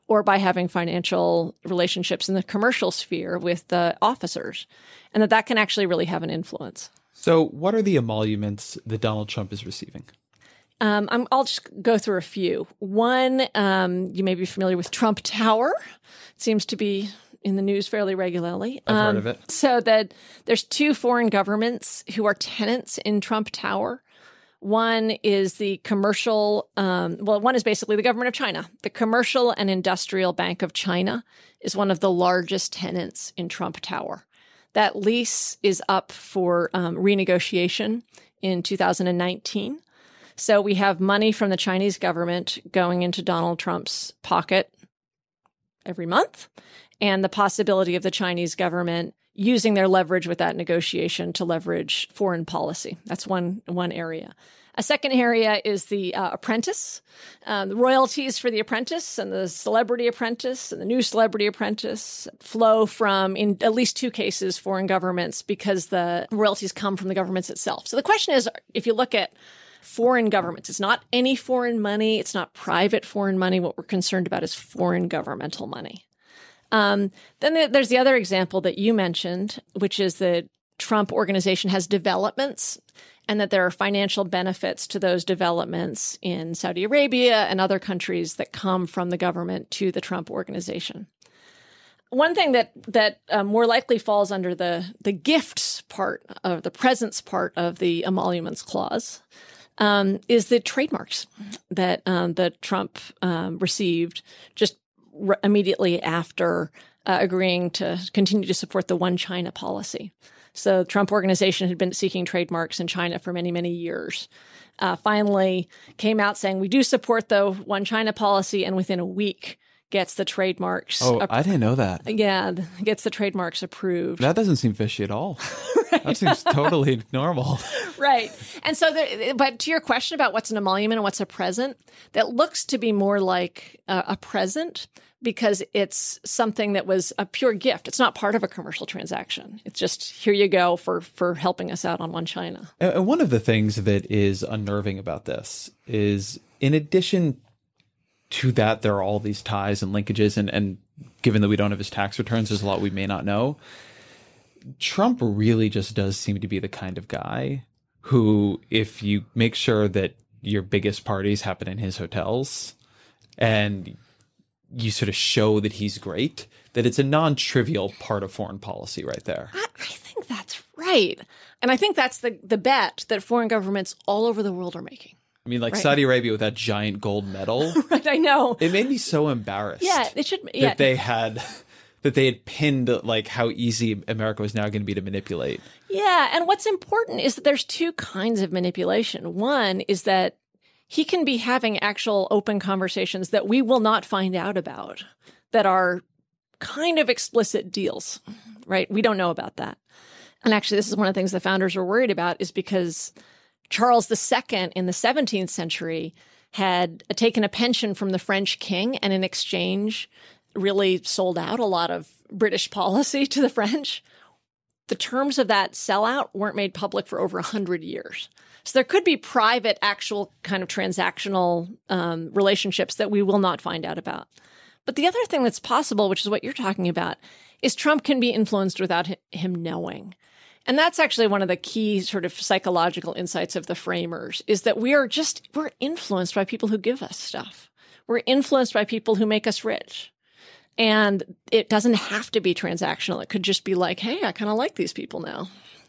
or by having financial relationships in the commercial sphere with the officers, and that can actually really have an influence. So what are the emoluments that Donald Trump is receiving? I'll just go through a few. One, you may be familiar with Trump Tower. It seems to be in the news fairly regularly. I've heard of it. So that there's 2 foreign governments who are tenants in Trump Tower. One is the commercial, one is basically the government of China. The Commercial and Industrial Bank of China is one of the largest tenants in Trump Tower. That lease is up for renegotiation in 2019. So we have money from the Chinese government going into Donald Trump's pocket every month, and the possibility of the Chinese government using their leverage with that negotiation to leverage foreign policy. That's one area. A second area is the Apprentice. The royalties for The Apprentice and the Celebrity Apprentice and the new Celebrity Apprentice flow from, in at least 2 cases, foreign governments because the royalties come from the governments itself. So the question is, if you look at foreign governments, it's not any foreign money. It's not private foreign money. What we're concerned about is foreign governmental money. Then there's the other example that you mentioned, which is the Trump Organization has developments and that there are financial benefits to those developments in Saudi Arabia and other countries that come from the government to the Trump Organization. One thing that more likely falls under the gifts part of the presents part of the emoluments clause is the trademarks that that Trump received just immediately after agreeing to continue to support the One China policy. So the Trump Organization had been seeking trademarks in China for many, many years. Finally came out saying, we do support the One China policy, and within a week gets the trademarks. Oh, I didn't know that. Yeah, gets the trademarks approved. That doesn't seem fishy at all. Right. That seems totally normal. Right. And so, but to your question about what's an emolument and what's a present, that looks to be more like a present because it's something that was a pure gift. It's not part of a commercial transaction. It's just, here you go for helping us out on One China. And one of the things that is unnerving about this is, in addition to that, there are all these ties and linkages, and given that we don't have his tax returns, there's a lot we may not know. Trump really just does seem to be the kind of guy who, if you make sure that your biggest parties happen in his hotels and you sort of show that he's great, that it's a non-trivial part of foreign policy right there. I think that's right. And I think that's the bet that foreign governments all over the world are making. I mean, like right. Saudi Arabia with that giant gold medal. Right, I know. It made me so embarrassed. Yeah, it should. Yeah. That they had pinned like how easy America was now going to be to manipulate. Yeah, and what's important is that there's 2 kinds of manipulation. One is that he can be having actual open conversations that we will not find out about, that are kind of explicit deals, right? We don't know about that. And actually, this is one of the things the founders were worried about, is because Charles II in the 17th century had taken a pension from the French king and in exchange really sold out a lot of British policy to the French. The terms of that sellout weren't made public for over 100 years. So there could be private, actual kind of transactional relationships that we will not find out about. But the other thing that's possible, which is what you're talking about, is Trump can be influenced without him knowing. And that's actually one of the key sort of psychological insights of the framers, is that we're influenced by people who give us stuff. We're influenced by people who make us rich. And it doesn't have to be transactional. It could just be like, hey, I kind of like these people now.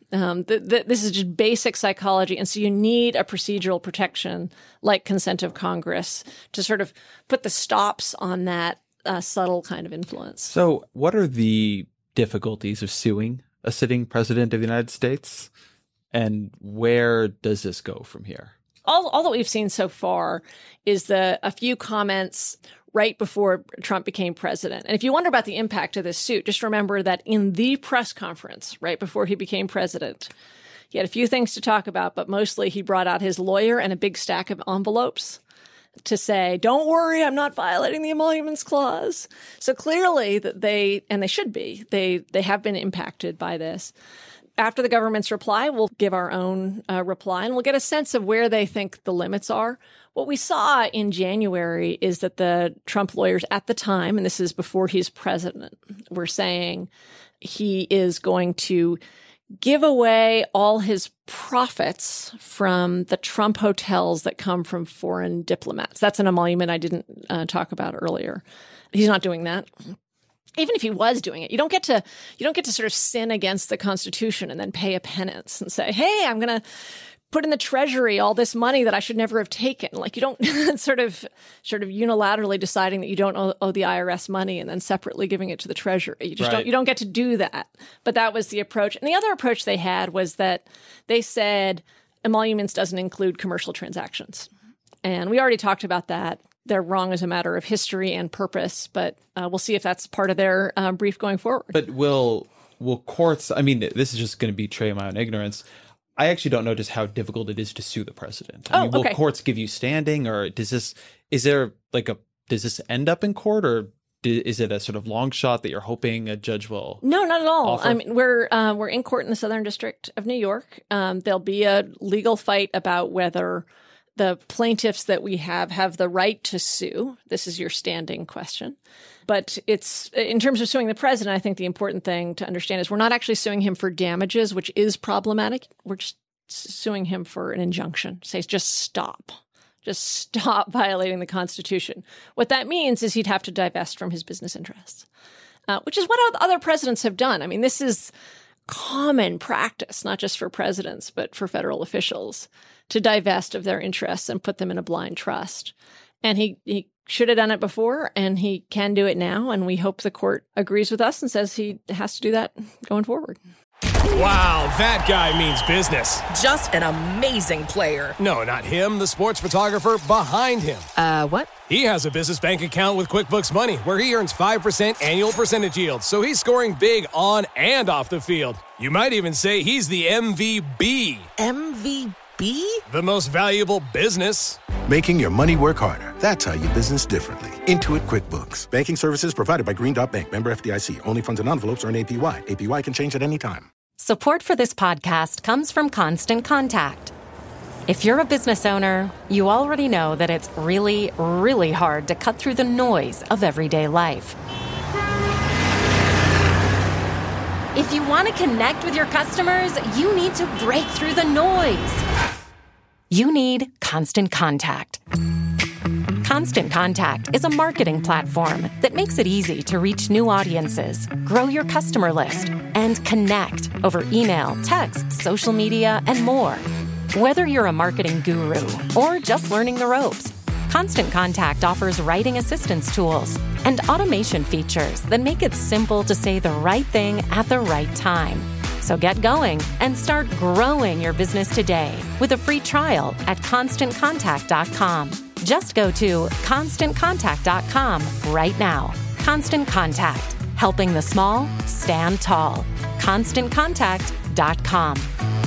This is just basic psychology. And so you need a procedural protection like consent of Congress to sort of put the stops on that subtle kind of influence. So what are the difficulties of suing a sitting president of the United States? And where does this go from here? All that we've seen so far is a few comments right before Trump became president. And if you wonder about the impact of this suit, just remember that in the press conference right before he became president, he had a few things to talk about, but mostly he brought out his lawyer and a big stack of envelopes to say, don't worry, I'm not violating the emoluments clause. So clearly that they should be, they have been impacted by this. after the government's reply, we'll give our own reply, and we'll get a sense of where they think the limits are. What we saw in January is that the Trump lawyers at the time, and this is before he's president, were saying he is going to give away all his profits from the Trump hotels that come from foreign diplomats. That's an emolument I didn't talk about earlier. He's not doing that. Even if he was doing it, you don't get to sort of sin against the Constitution and then pay a penance and say, hey, I'm going to put in the Treasury all this money that I should never have taken. Like, you don't sort of unilaterally deciding that you don't owe the IRS money and then separately giving it to the Treasury. You just you don't get to do that. But that was the approach. And the other approach they had was that they said emoluments doesn't include commercial transactions. And we already talked about that. They're wrong as a matter of history and purpose, but we'll see if that's part of their brief going forward. But will courts, I mean, this is just going to betray my own ignorance. I actually don't know just how difficult it is to sue the president. I mean, will courts give you standing, or does this end up in court, or is it a sort of long shot that you're hoping a judge will? No, not at all. Offer? I mean, we're in court in the Southern District of New York. There'll be a legal fight about whether the plaintiffs that we have the right to sue. This is your standing question. But it's, in terms of suing the president, I think the important thing to understand is we're not actually suing him for damages, which is problematic. We're just suing him for an injunction. Say, just stop violating the Constitution. What that means is he'd have to divest from his business interests, which is what other presidents have done. I mean, this is common practice, not just for presidents, but for federal officials, to divest of their interests and put them in a blind trust. And he should have done it before, and he can do it now. And we hope the court agrees with us and says he has to do that going forward. Wow, that guy means business. Just an amazing player. No, not him, the sports photographer behind him. What? He has a business bank account with QuickBooks Money where he earns 5% annual percentage yield, so he's scoring big on and off the field. You might even say he's the MVB. MVP? The most valuable business. Making your money work harder. That's how you business differently. Intuit QuickBooks. Banking services provided by Green Dot Bank. Member FDIC. Only funds and envelopes earn APY. APY can change at any time. Support for this podcast comes from Constant Contact. If you're a business owner, you already know that it's really, really hard to cut through the noise of everyday life. If you want to connect with your customers, you need to break through the noise. You need Constant Contact. Constant Contact is a marketing platform that makes it easy to reach new audiences, grow your customer list, and connect over email, text, social media, and more. Whether you're a marketing guru or just learning the ropes, Constant Contact offers writing assistance tools and automation features that make it simple to say the right thing at the right time. So get going and start growing your business today with a free trial at ConstantContact.com. Just go to ConstantContact.com right now. Constant Contact, helping the small stand tall. ConstantContact.com.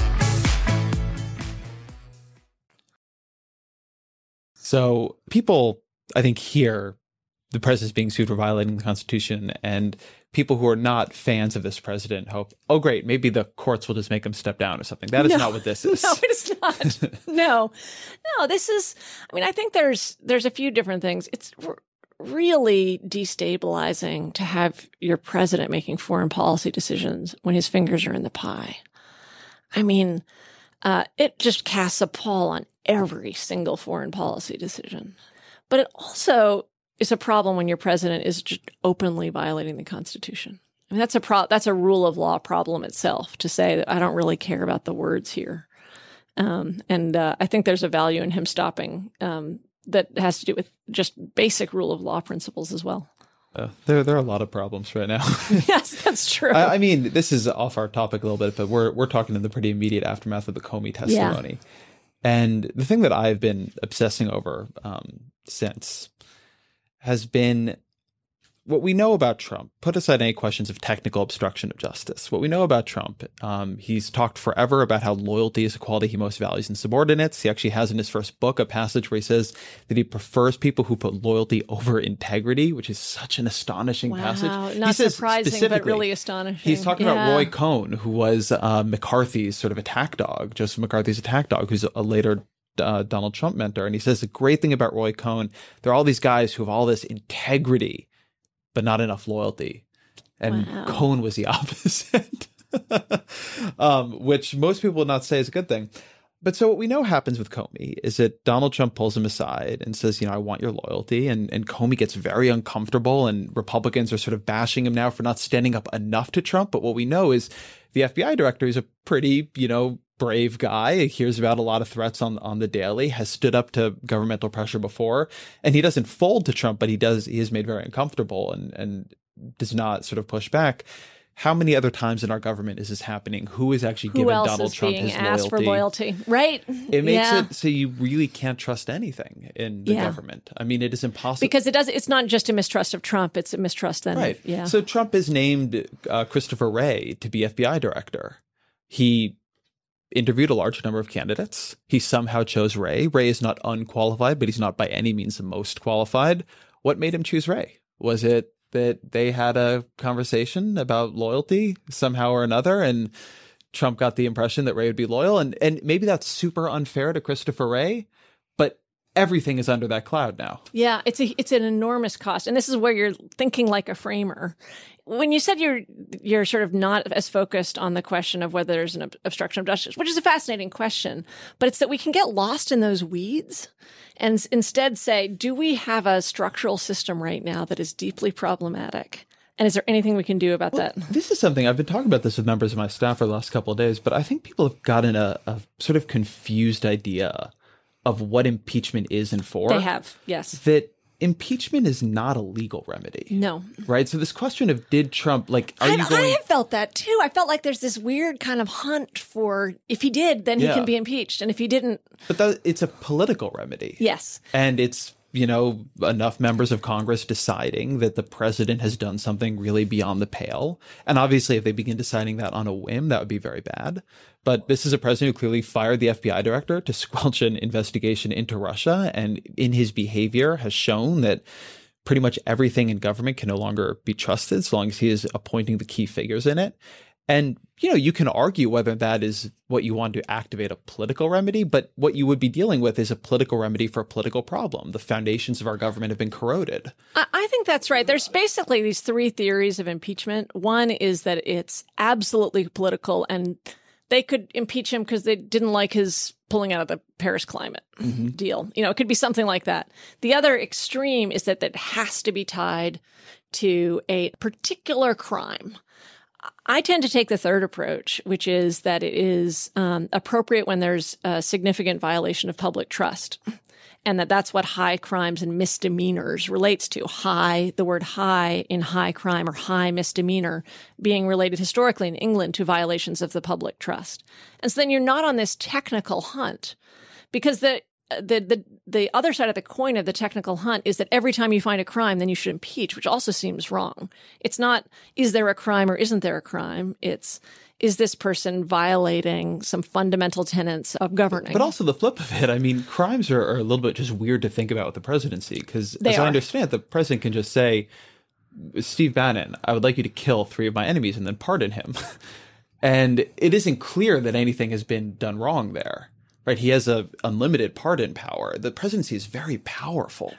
So people, I think, hear the president's being sued for violating the Constitution, and people who are not fans of this president hope, oh, great, maybe the courts will just make him step down or something. That is not what this is. No, it's not. No, this is, I mean, I think there's a few different things. It's really destabilizing to have your president making foreign policy decisions when his fingers are in the pie. I mean, it just casts a pall on every single foreign policy decision. But it also is a problem when your president is just openly violating the Constitution. I mean, that's a rule of law problem itself, to say that I don't really care about the words here. I think there's a value in him stopping that has to do with just basic rule of law principles as well. There are a lot of problems right now. Yes, that's true. I mean, this is off our topic a little bit, but we're talking in the pretty immediate aftermath of the Comey testimony. Yeah. And the thing that I've been obsessing over since has been what we know about Trump, put aside any questions of technical obstruction of justice, what we know about Trump, he's talked forever about how loyalty is a quality he most values in subordinates. He actually has in his first book a passage where he says that he prefers people who put loyalty over integrity, which is such an astonishing passage. Not surprising, but really astonishing. He's talking about Roy Cohn, who was McCarthy's sort of attack dog, Joseph McCarthy's attack dog, who's a later Donald Trump mentor. And he says the great thing about Roy Cohn, there are all these guys who have all this integrity, but not enough loyalty. And Cohn was the opposite, which most people would not say is a good thing. But so what we know happens with Comey is that Donald Trump pulls him aside and says, I want your loyalty. And Comey gets very uncomfortable, and Republicans are sort of bashing him now for not standing up enough to Trump. But what we know is the FBI director is a pretty, brave guy. He hears about a lot of threats on the daily, has stood up to governmental pressure before, and he doesn't fold to Trump, but he is made very uncomfortable and does not sort of push back. How many other times in our government is this happening? Who is actually giving Donald Trump his loyalty? Who else is being asked for loyalty? Right. It makes it so you really can't trust anything in the government. I mean, it is impossible. Because it's not just a mistrust of Trump, it's a mistrust then. Right. So Trump has named Christopher Wray to be FBI director. He interviewed a large number of candidates. He somehow chose Wray. Wray is not unqualified, but he's not by any means the most qualified. What made him choose Wray? Was it that they had a conversation about loyalty somehow or another, and Trump got the impression that Wray would be loyal? And maybe that's super unfair to Christopher Wray, but everything is under that cloud now. Yeah, it's an enormous cost. And this is where you're thinking like a framer. When you said you're sort of not as focused on the question of whether there's an obstruction of justice, which is a fascinating question, but it's that we can get lost in those weeds and instead say, do we have a structural system right now that is deeply problematic? And is there anything we can do about that? This is something I've been talking about this with members of my staff for the last couple of days, but I think people have gotten a sort of confused idea of what impeachment is and for. They have, yes. That impeachment is not a legal remedy. No. Right? So this question of did Trump, I have felt that too. I felt like there's this weird kind of hunt for, if he did, then he can be impeached. And if he didn't. But it's a political remedy. Yes. And it's, enough members of Congress deciding that the president has done something really beyond the pale. And obviously, if they begin deciding that on a whim, that would be very bad. But this is a president who clearly fired the FBI director to squelch an investigation into Russia, and in his behavior has shown that pretty much everything in government can no longer be trusted so long as he is appointing the key figures in it. And, you can argue whether that is what you want to activate a political remedy, but what you would be dealing with is a political remedy for a political problem. The foundations of our government have been corroded. I think that's right. There's basically these three theories of impeachment. One is that it's absolutely political, and they could impeach him because they didn't like his pulling out of the Paris climate deal. It could be something like that. The other extreme is that has to be tied to a particular crime. I tend to take the third approach, which is that it is appropriate when there's a significant violation of public trust, and that's what high crimes and misdemeanors relates to. The word high in high crime or high misdemeanor being related historically in England to violations of the public trust. And so then you're not on this technical hunt, because the other side of the coin of the technical hunt is that every time you find a crime, then you should impeach, which also seems wrong. It's not, is there a crime or isn't there a crime? It's, is this person violating some fundamental tenets of governing? But also the flip of it, I mean, crimes are a little bit just weird to think about with the presidency, because as I understand, the president can just say, Steve Bannon, I would like you to kill 3 of my enemies and then pardon him. And it isn't clear that anything has been done wrong there. Right, he has a unlimited pardon power. The presidency is very powerful.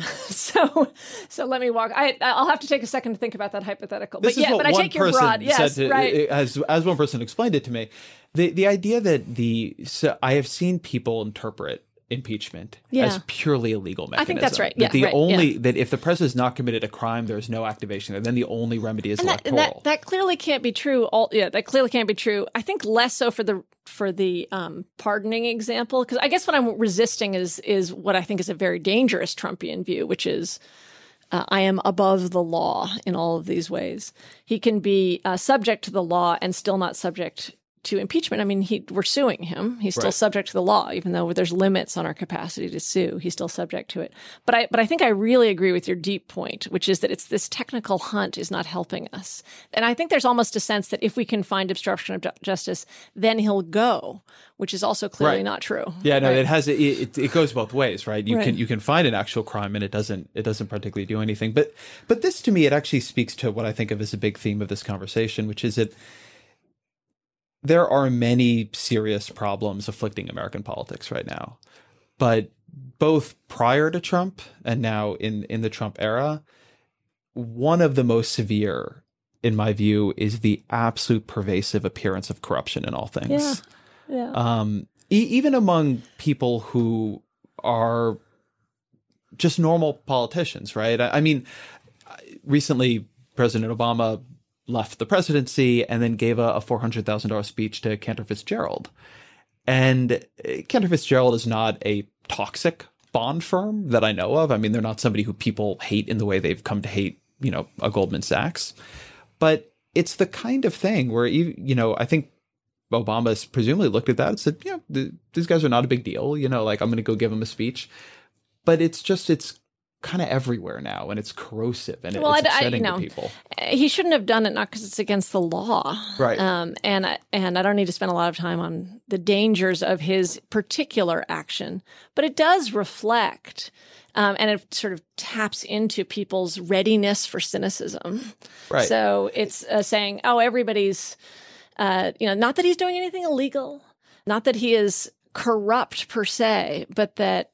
So let me walk. I'll have to take a second to think about that hypothetical. But I take your broad. Yes, right. As one person explained it to me, the idea that I have seen people interpret impeachment as purely a legal mechanism. I think that's right. That if the president has not committed a crime, there's no activation there. Then the only remedy is electoral. That clearly can't be true. That clearly can't be true. I think less so for the pardoning example, because I guess what I'm resisting is what I think is a very dangerous Trumpian view, which is I am above the law in all of these ways. He can be subject to the law and still not subject to impeachment. I mean, we're suing him. He's still subject to the law, even though there's limits on our capacity to sue. He's still subject to it. But I think I really agree with your deep point, which is that it's this technical hunt is not helping us. And I think there's almost a sense that if we can find obstruction of justice, then he'll go, which is also clearly not true. Yeah, no, it goes both ways, right? You can find an actual crime and it doesn't particularly do anything. But this, to me, it actually speaks to what I think of as a big theme of this conversation, which is that there are many serious problems afflicting American politics right now. But both prior to Trump and now in the Trump era, one of the most severe, in my view, is the absolute pervasive appearance of corruption in all things. Yeah. Even among people who are just normal politicians, right? I mean, recently, President Obama left the presidency and then gave a $400,000 speech to Cantor Fitzgerald. And Cantor Fitzgerald is not a toxic bond firm that I know of. I mean, they're not somebody who people hate in the way they've come to hate, a Goldman Sachs. But it's the kind of thing where, I think Obama presumably looked at that and said, these guys are not a big deal. I'm going to go give them a speech. But it's kind of everywhere now, and it's corrosive, and it's upsetting to people. He shouldn't have done it, not because it's against the law, right? And I don't need to spend a lot of time on the dangers of his particular action, but it does reflect, and it sort of taps into people's readiness for cynicism. Right. So it's saying, everybody's, not that he's doing anything illegal, not that he is corrupt per se, but that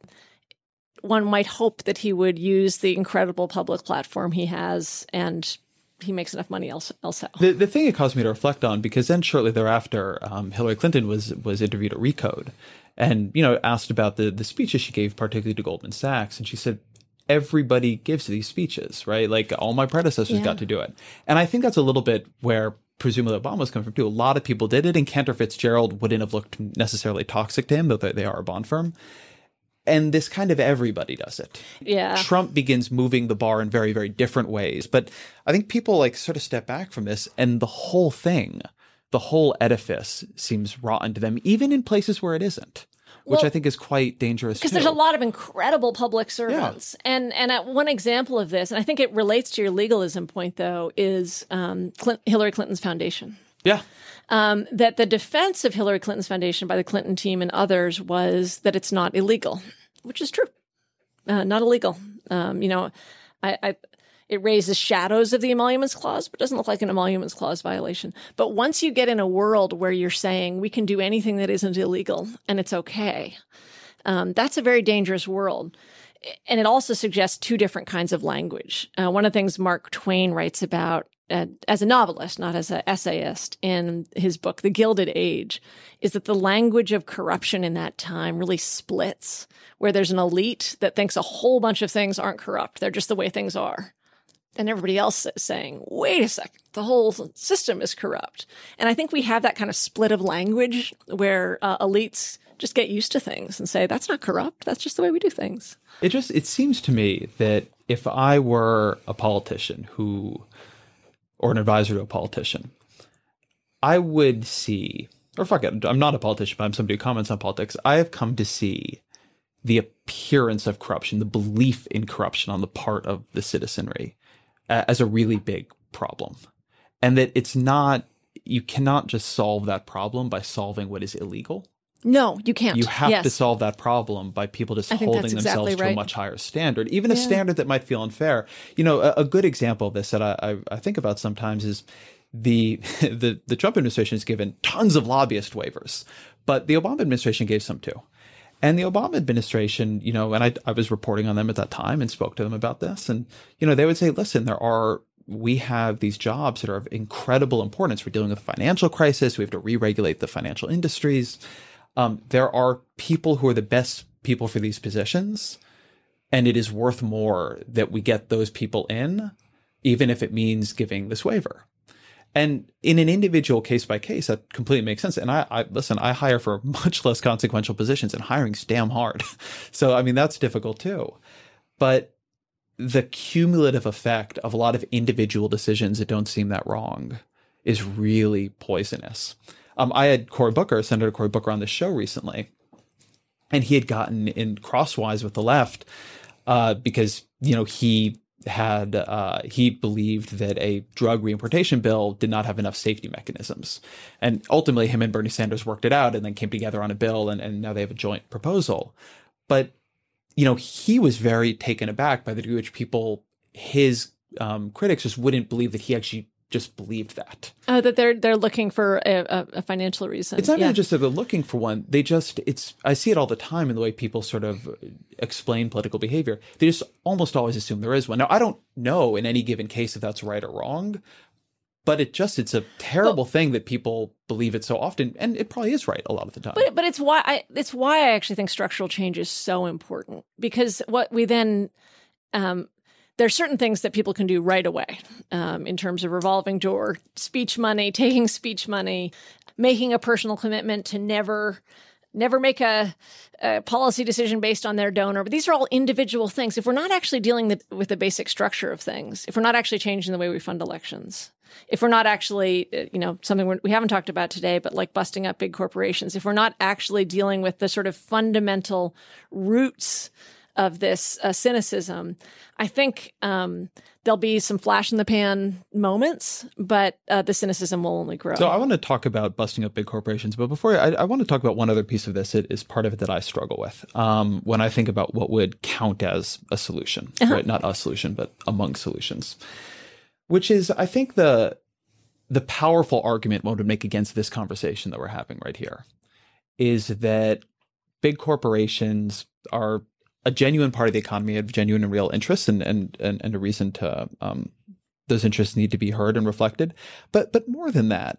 one might hope that he would use the incredible public platform he has, and he makes enough money elsewhere. The thing it caused me to reflect on, because then shortly thereafter, Hillary Clinton was interviewed at Recode and, asked about the speeches she gave, particularly to Goldman Sachs. And she said, everybody gives these speeches, right? Like all my predecessors got to do it. And I think that's a little bit where presumably Obama was coming from too. A lot of people did it, and Cantor Fitzgerald wouldn't have looked necessarily toxic to him, though they are a bond firm. And this kind of everybody does it. Yeah. Trump begins moving the bar in very, very different ways. But I think people sort of step back from this, and the whole thing, the whole edifice seems rotten to them, even in places where it isn't, which I think is quite dangerous too. Because there's a lot of incredible public servants. Yeah. And one example of this, and I think it relates to your legalism point, though, is Hillary Clinton's foundation. Yeah. That the defense of Hillary Clinton's foundation by the Clinton team and others was that it's not illegal, which is true. Not illegal. It raises shadows of the Emoluments Clause, but doesn't look like an Emoluments Clause violation. But once you get in a world where you're saying we can do anything that isn't illegal and it's okay, that's a very dangerous world. And it also suggests two different kinds of language. One of the things Mark Twain writes about as a novelist, not as an essayist, in his book, The Gilded Age, is that the language of corruption in that time really splits, where there's an elite that thinks a whole bunch of things aren't corrupt. They're just the way things are. And everybody else is saying, wait a second, the whole system is corrupt. And I think we have that kind of split of language where elites just get used to things and say, that's not corrupt. That's just the way we do things. It seems to me that if I were a politician or an advisor to a politician, I would see, or fuck it, I'm not a politician, but I'm somebody who comments on politics. I have come to see the appearance of corruption, the belief in corruption on the part of the citizenry as a really big problem. And that you cannot just solve that problem by solving what is illegal. No, you can't. You have to solve that problem by people just holding themselves to a much higher standard, even a standard that might feel unfair. A good example of this that I think about sometimes is the Trump administration has given tons of lobbyist waivers, but the Obama administration gave some too. And the Obama administration, and I was reporting on them at that time and spoke to them about this. And, they would say, listen, we have these jobs that are of incredible importance. We're dealing with a financial crisis. We have to re-regulate the financial industries. There are people who are the best people for these positions, and it is worth more that we get those people in, even if it means giving this waiver. And in an individual case by case, that completely makes sense. And I hire for much less consequential positions, and hiring's damn hard. So, I mean, that's difficult too. But the cumulative effect of a lot of individual decisions that don't seem that wrong is really poisonous. I had Senator Cory Booker on the show recently, and he had gotten in crosswise with the left because, he believed that a drug reimportation bill did not have enough safety mechanisms. And ultimately, him and Bernie Sanders worked it out and then came together on a bill, and now they have a joint proposal. But, he was very taken aback by the degree which people, his critics, just wouldn't believe that he actually just believed that. That they're looking for a financial reason. It's not even just that they're looking for one. I see it all the time in the way people sort of explain political behavior. They just almost always assume there is one. Now, I don't know in any given case if that's right or wrong, but it's a terrible thing that people believe it so often, and it probably is right a lot of the time. But it's why I actually think structural change is so important, because what we then there are certain things that people can do right away in terms of revolving door, speech money, taking speech money, making a personal commitment to never make a policy decision based on their donor. But these are all individual things. If we're not actually dealing with the basic structure of things, if we're not actually changing the way we fund elections, if we're not actually, something we haven't talked about today, but like busting up big corporations, if we're not actually dealing with the sort of fundamental roots of this cynicism, I think there'll be some flash in the pan moments, but the cynicism will only grow. So I want to talk about busting up big corporations, but before I want to talk about one other piece of this. It is part of it that I struggle with when I think about what would count as a solution, right? Not a solution, but among solutions, which is, I think, the powerful argument one would make against this conversation that we're having right here is that big corporations are a genuine part of the economy, have genuine and real interests, and a reason to those interests need to be heard and reflected. But more than that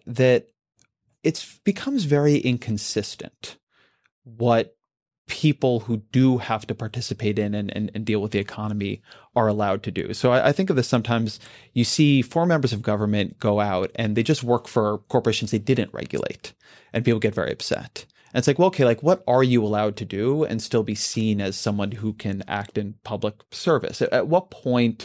it becomes very inconsistent what people who do have to participate in and deal with the economy are allowed to do. So I think of this sometimes. You see 4 members of government go out and they just work for corporations they didn't regulate, and people get very upset. And it's like, well, okay, like, what are you allowed to do and still be seen as someone who can act in public service? At what point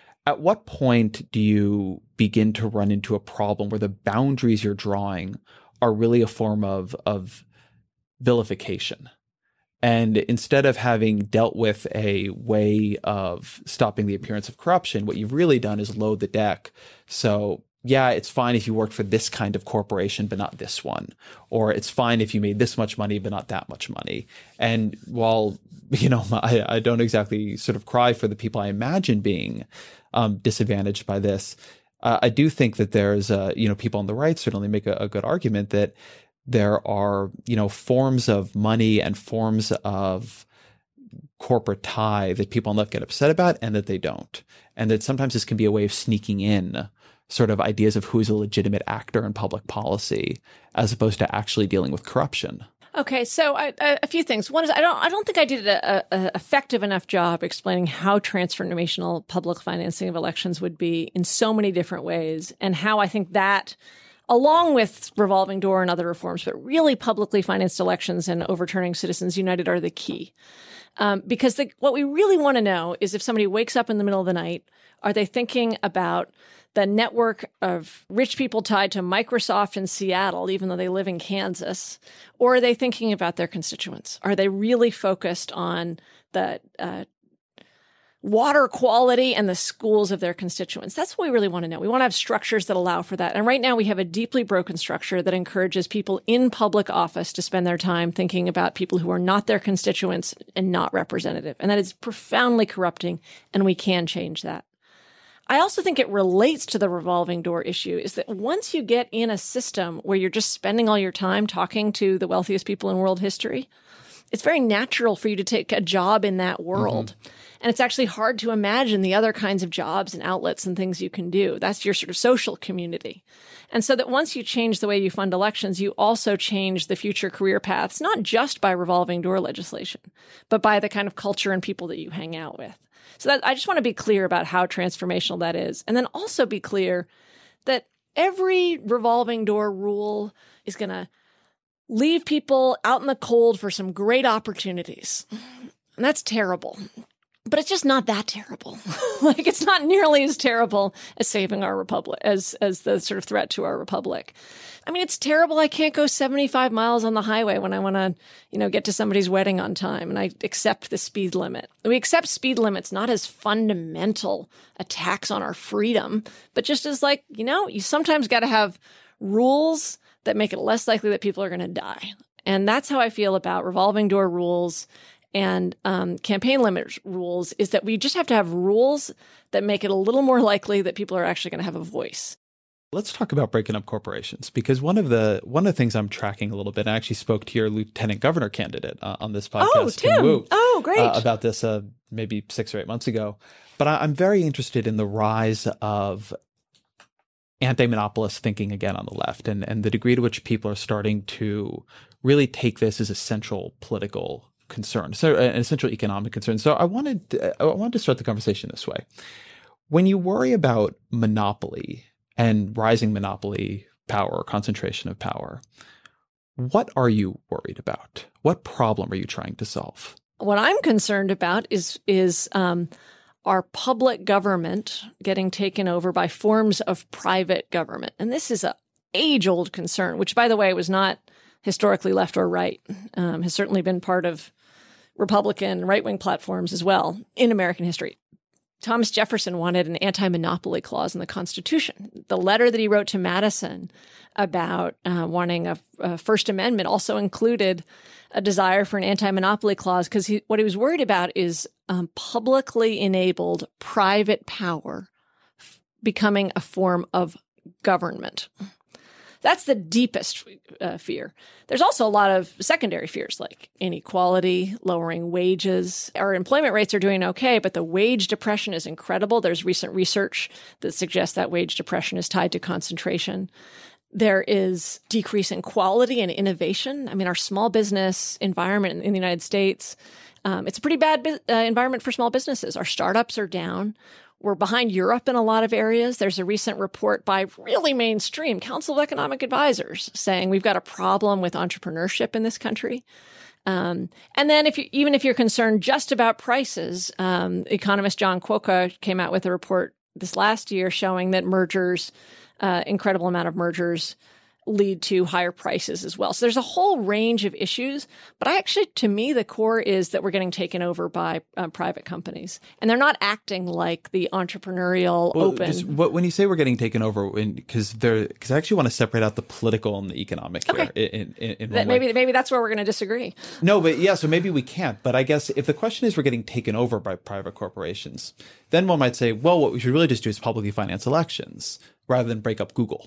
do you begin to run into a problem where the boundaries you're drawing are really a form of vilification? And instead of having dealt with a way of stopping the appearance of corruption, what you've really done is load the deck. So yeah, it's fine if you worked for this kind of corporation, but not this one. Or it's fine if you made this much money, but not that much money. And while, I don't exactly sort of cry for the people I imagine being disadvantaged by this, I do think that there's, people on the right certainly make a good argument that there are, forms of money and forms of corporate tie that people on the left get upset about and that they don't. And that sometimes this can be a way of sneaking in sort of ideas of who's a legitimate actor in public policy, as opposed to actually dealing with corruption. Okay, so a few things. One is I don't think I did an effective enough job explaining how transformational public financing of elections would be in so many different ways, and how I think that, along with revolving door and other reforms, but really publicly financed elections and overturning Citizens United are the key. Because what we really want to know is if somebody wakes up in the middle of the night, are they thinking about the network of rich people tied to Microsoft in Seattle, even though they live in Kansas? Or are they thinking about their constituents? Are they really focused on the water quality and the schools of their constituents? That's what we really want to know. We want to have structures that allow for that. And right now we have a deeply broken structure that encourages people in public office to spend their time thinking about people who are not their constituents and not representative. And that is profoundly corrupting, and we can change that. I also think it relates to the revolving door issue, is that once you get in a system where you're just spending all your time talking to the wealthiest people in world history, it's very natural for you to take a job in that world. Mm-hmm. And it's actually hard to imagine the other kinds of jobs and outlets and things you can do. That's your sort of social community. And so that once you change the way you fund elections, you also change the future career paths, not just by revolving door legislation, but by the kind of culture and people that you hang out with. So I just want to be clear about how transformational that is. And then also be clear that every revolving door rule is going to leave people out in the cold for some great opportunities. And that's terrible. But it's just not that terrible. Like, it's not nearly as terrible as saving our republic, as the sort of threat to our republic. I mean, it's terrible. I can't go 75 miles on the highway when I want to, get to somebody's wedding on time, and I accept the speed limit. We accept speed limits not as fundamental attacks on our freedom, but just as like, you sometimes got to have rules that make it less likely that people are going to die. And that's how I feel about revolving door rules and campaign limit rules, is that we just have to have rules that make it a little more likely that people are actually going to have a voice. Let's talk about breaking up corporations, because one of the things I'm tracking a little bit, I actually spoke to your lieutenant governor candidate on this podcast. Oh, Tim. Wu, great. About this maybe 6 or 8 months ago. But I'm very interested in the rise of anti-monopolist thinking again on the left, and the degree to which people are starting to really take this as a central political concern, so an essential economic concern. So I wanted to start the conversation this way. When you worry about monopoly and rising monopoly power or concentration of power, what are you worried about? What problem are you trying to solve? What I'm concerned about is our public government getting taken over by forms of private government. And this is an age-old concern, which, by the way, was not historically left or right, has certainly been part of Republican right-wing platforms as well in American history. Thomas Jefferson wanted an anti-monopoly clause in the Constitution. The letter that he wrote to Madison about wanting a First Amendment also included a desire for an anti-monopoly clause, because what he was worried about is publicly enabled private power becoming a form of government. That's the deepest fear. There's also a lot of secondary fears like inequality, lowering wages. Our employment rates are doing okay, but the wage depression is incredible. There's recent research that suggests that wage depression is tied to concentration. There is decrease in quality and innovation. I mean, our small business environment in the United States, it's a pretty bad environment for small businesses. Our startups are down. We're behind Europe in a lot of areas. There's a recent report by really mainstream Council of Economic Advisors saying we've got a problem with entrepreneurship in this country. And then even if you're concerned just about prices, economist John Quokka came out with a report this last year showing that mergers, incredible amount of mergers, lead to higher prices as well. So there's a whole range of issues, but to me, the core is that we're getting taken over by private companies, and they're not acting like the entrepreneurial open. When you say we're getting taken over, because I actually want to separate out the political and the economic here. Maybe that's where we're going to disagree. No, but yeah, so maybe we can't. But I guess if the question is we're getting taken over by private corporations, then one might say, well, what we should really just do is publicly finance elections rather than break up Google.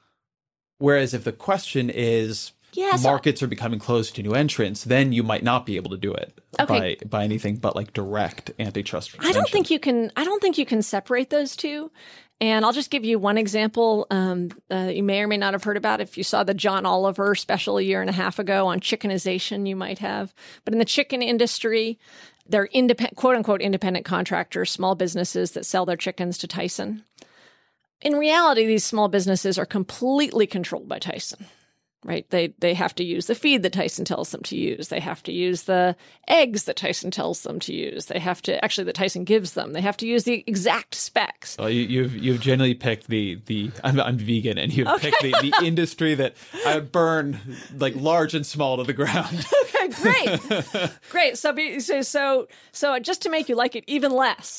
Whereas if the question is markets are becoming closed to new entrants, then you might not be able to do it by anything but like direct antitrust intervention. I don't think you can separate those two. And I'll just give you one example you may or may not have heard about. If you saw the John Oliver special a year and a half ago on chickenization, you might have. But in the chicken industry, they're quote unquote independent contractors, small businesses that sell their chickens to Tyson. In reality, these small businesses are completely controlled by Tyson, right? They have to use the feed that Tyson tells them to use. They have to use the eggs that Tyson tells them to use. They have to that Tyson gives them. They have to use the exact specs. Well, you've generally picked I'm vegan, and you've picked the industry that I would burn like large and small to the ground. Okay, great. So just to make you like it even less,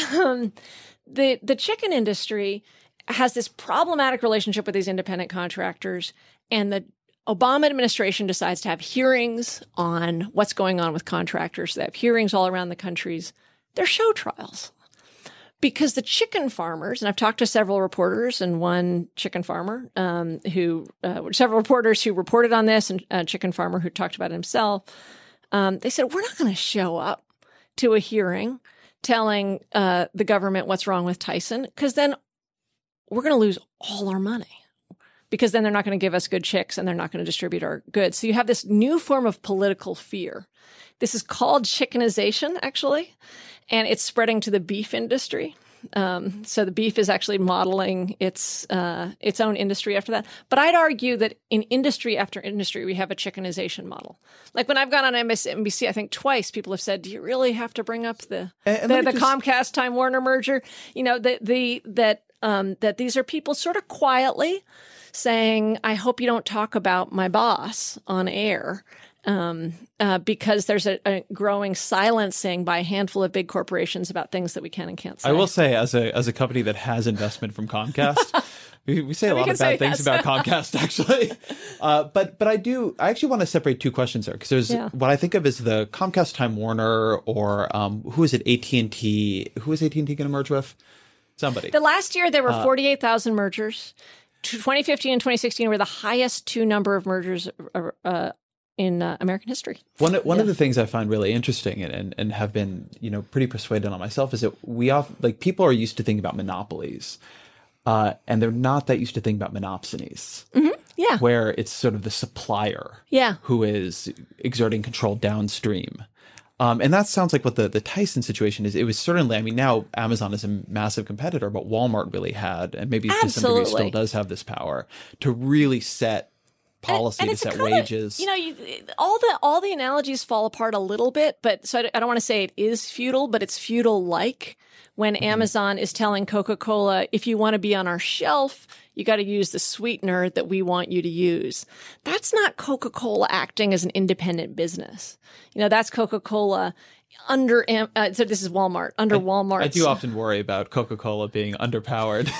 the chicken industry has this problematic relationship with these independent contractors, and the Obama administration decides to have hearings on what's going on with contractors. They have hearings all around the countries. They're show trials. Because the chicken farmers, and I've talked to several reporters and one chicken farmer several reporters who reported on this, and a chicken farmer who talked about it himself, they said, we're not going to show up to a hearing telling the government what's wrong with Tyson, because then we're going to lose all our money, because then they're not going to give us good chicks and they're not going to distribute our goods. So you have this new form of political fear. This is called chickenization, actually, and it's spreading to the beef industry. So the beef is actually modeling its own industry after that. But I'd argue that in industry after industry, we have a chickenization model. Like when I've gone on MSNBC, I think twice people have said, "Do you really have to bring up the Comcast Time Warner merger?" You know, that these are people sort of quietly saying, "I hope you don't talk about my boss on air." Because there's a growing silencing by a handful of big corporations about things that we can and can't say. I will say, as a company that has investment from Comcast, we say a lot of bad things about Comcast, actually. But I actually want to separate two questions there, because there's what I think of as the Comcast Time Warner, or who is it, AT&T? Who is AT&T going to merge with? Somebody. The last year there were 48,000 mergers. 2015 and 2016 were the highest two number of mergers in American history. One of the things I find really interesting and have been, pretty persuaded on myself is that people are used to thinking about monopolies, and they're not that used to thinking about monopsonies. Mm-hmm. Yeah. Where it's sort of the supplier who is exerting control downstream. And that sounds like what the Tyson situation is. It was certainly, now Amazon is a massive competitor, but Walmart really had, and maybe to some degree still does have this power to really set policy, to set wages. All the analogies fall apart a little bit, but so I don't want to say it is feudal, but it's feudal-like when Amazon is telling Coca-Cola, if you want to be on our shelf, you got to use the sweetener that we want you to use. That's not Coca-Cola acting as an independent business. That's Coca-Cola under, so this is Walmart, Walmart. I do often worry about Coca-Cola being underpowered.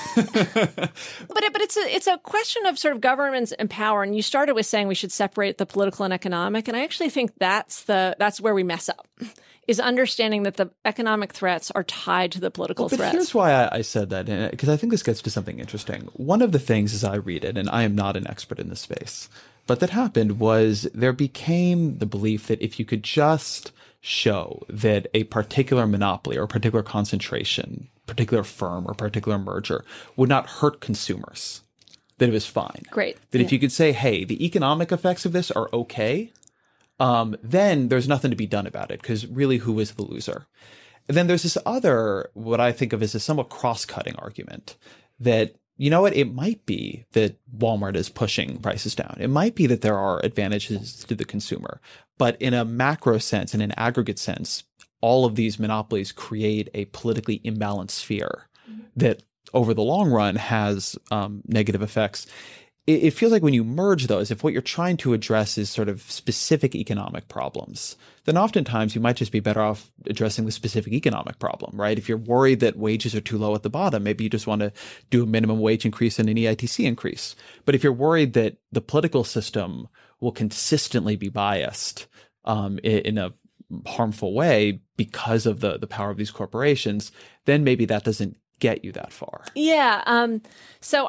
But it's a question of sort of governments and power. And you started with saying we should separate the political and economic. And I actually think that's where we mess up, is understanding that the economic threats are tied to the political threats. But here's why I said that, because I think this gets to something interesting. One of the things as I read it, and I am not an expert in this space, but that happened was there became the belief that if you could just show that a particular monopoly or a particular concentration, particular firm or particular merger would not hurt consumers, that it was fine. Great. That if you could say, hey, the economic effects of this are okay, then there's nothing to be done about it, because really, who is the loser? And then there's this other, what I think of as a somewhat cross-cutting argument that, it might be that Walmart is pushing prices down. It might be that there are advantages to the consumer. But in a macro sense, in an aggregate sense, all of these monopolies create a politically imbalanced sphere that over the long run has negative effects. It feels like when you merge those, if what you're trying to address is sort of specific economic problems, then oftentimes you might just be better off addressing the specific economic problem, right? If you're worried that wages are too low at the bottom, maybe you just want to do a minimum wage increase and an EITC increase. But if you're worried that the political system will consistently be biased in a harmful way because of the power of these corporations, then maybe that doesn't get you that far. Yeah. So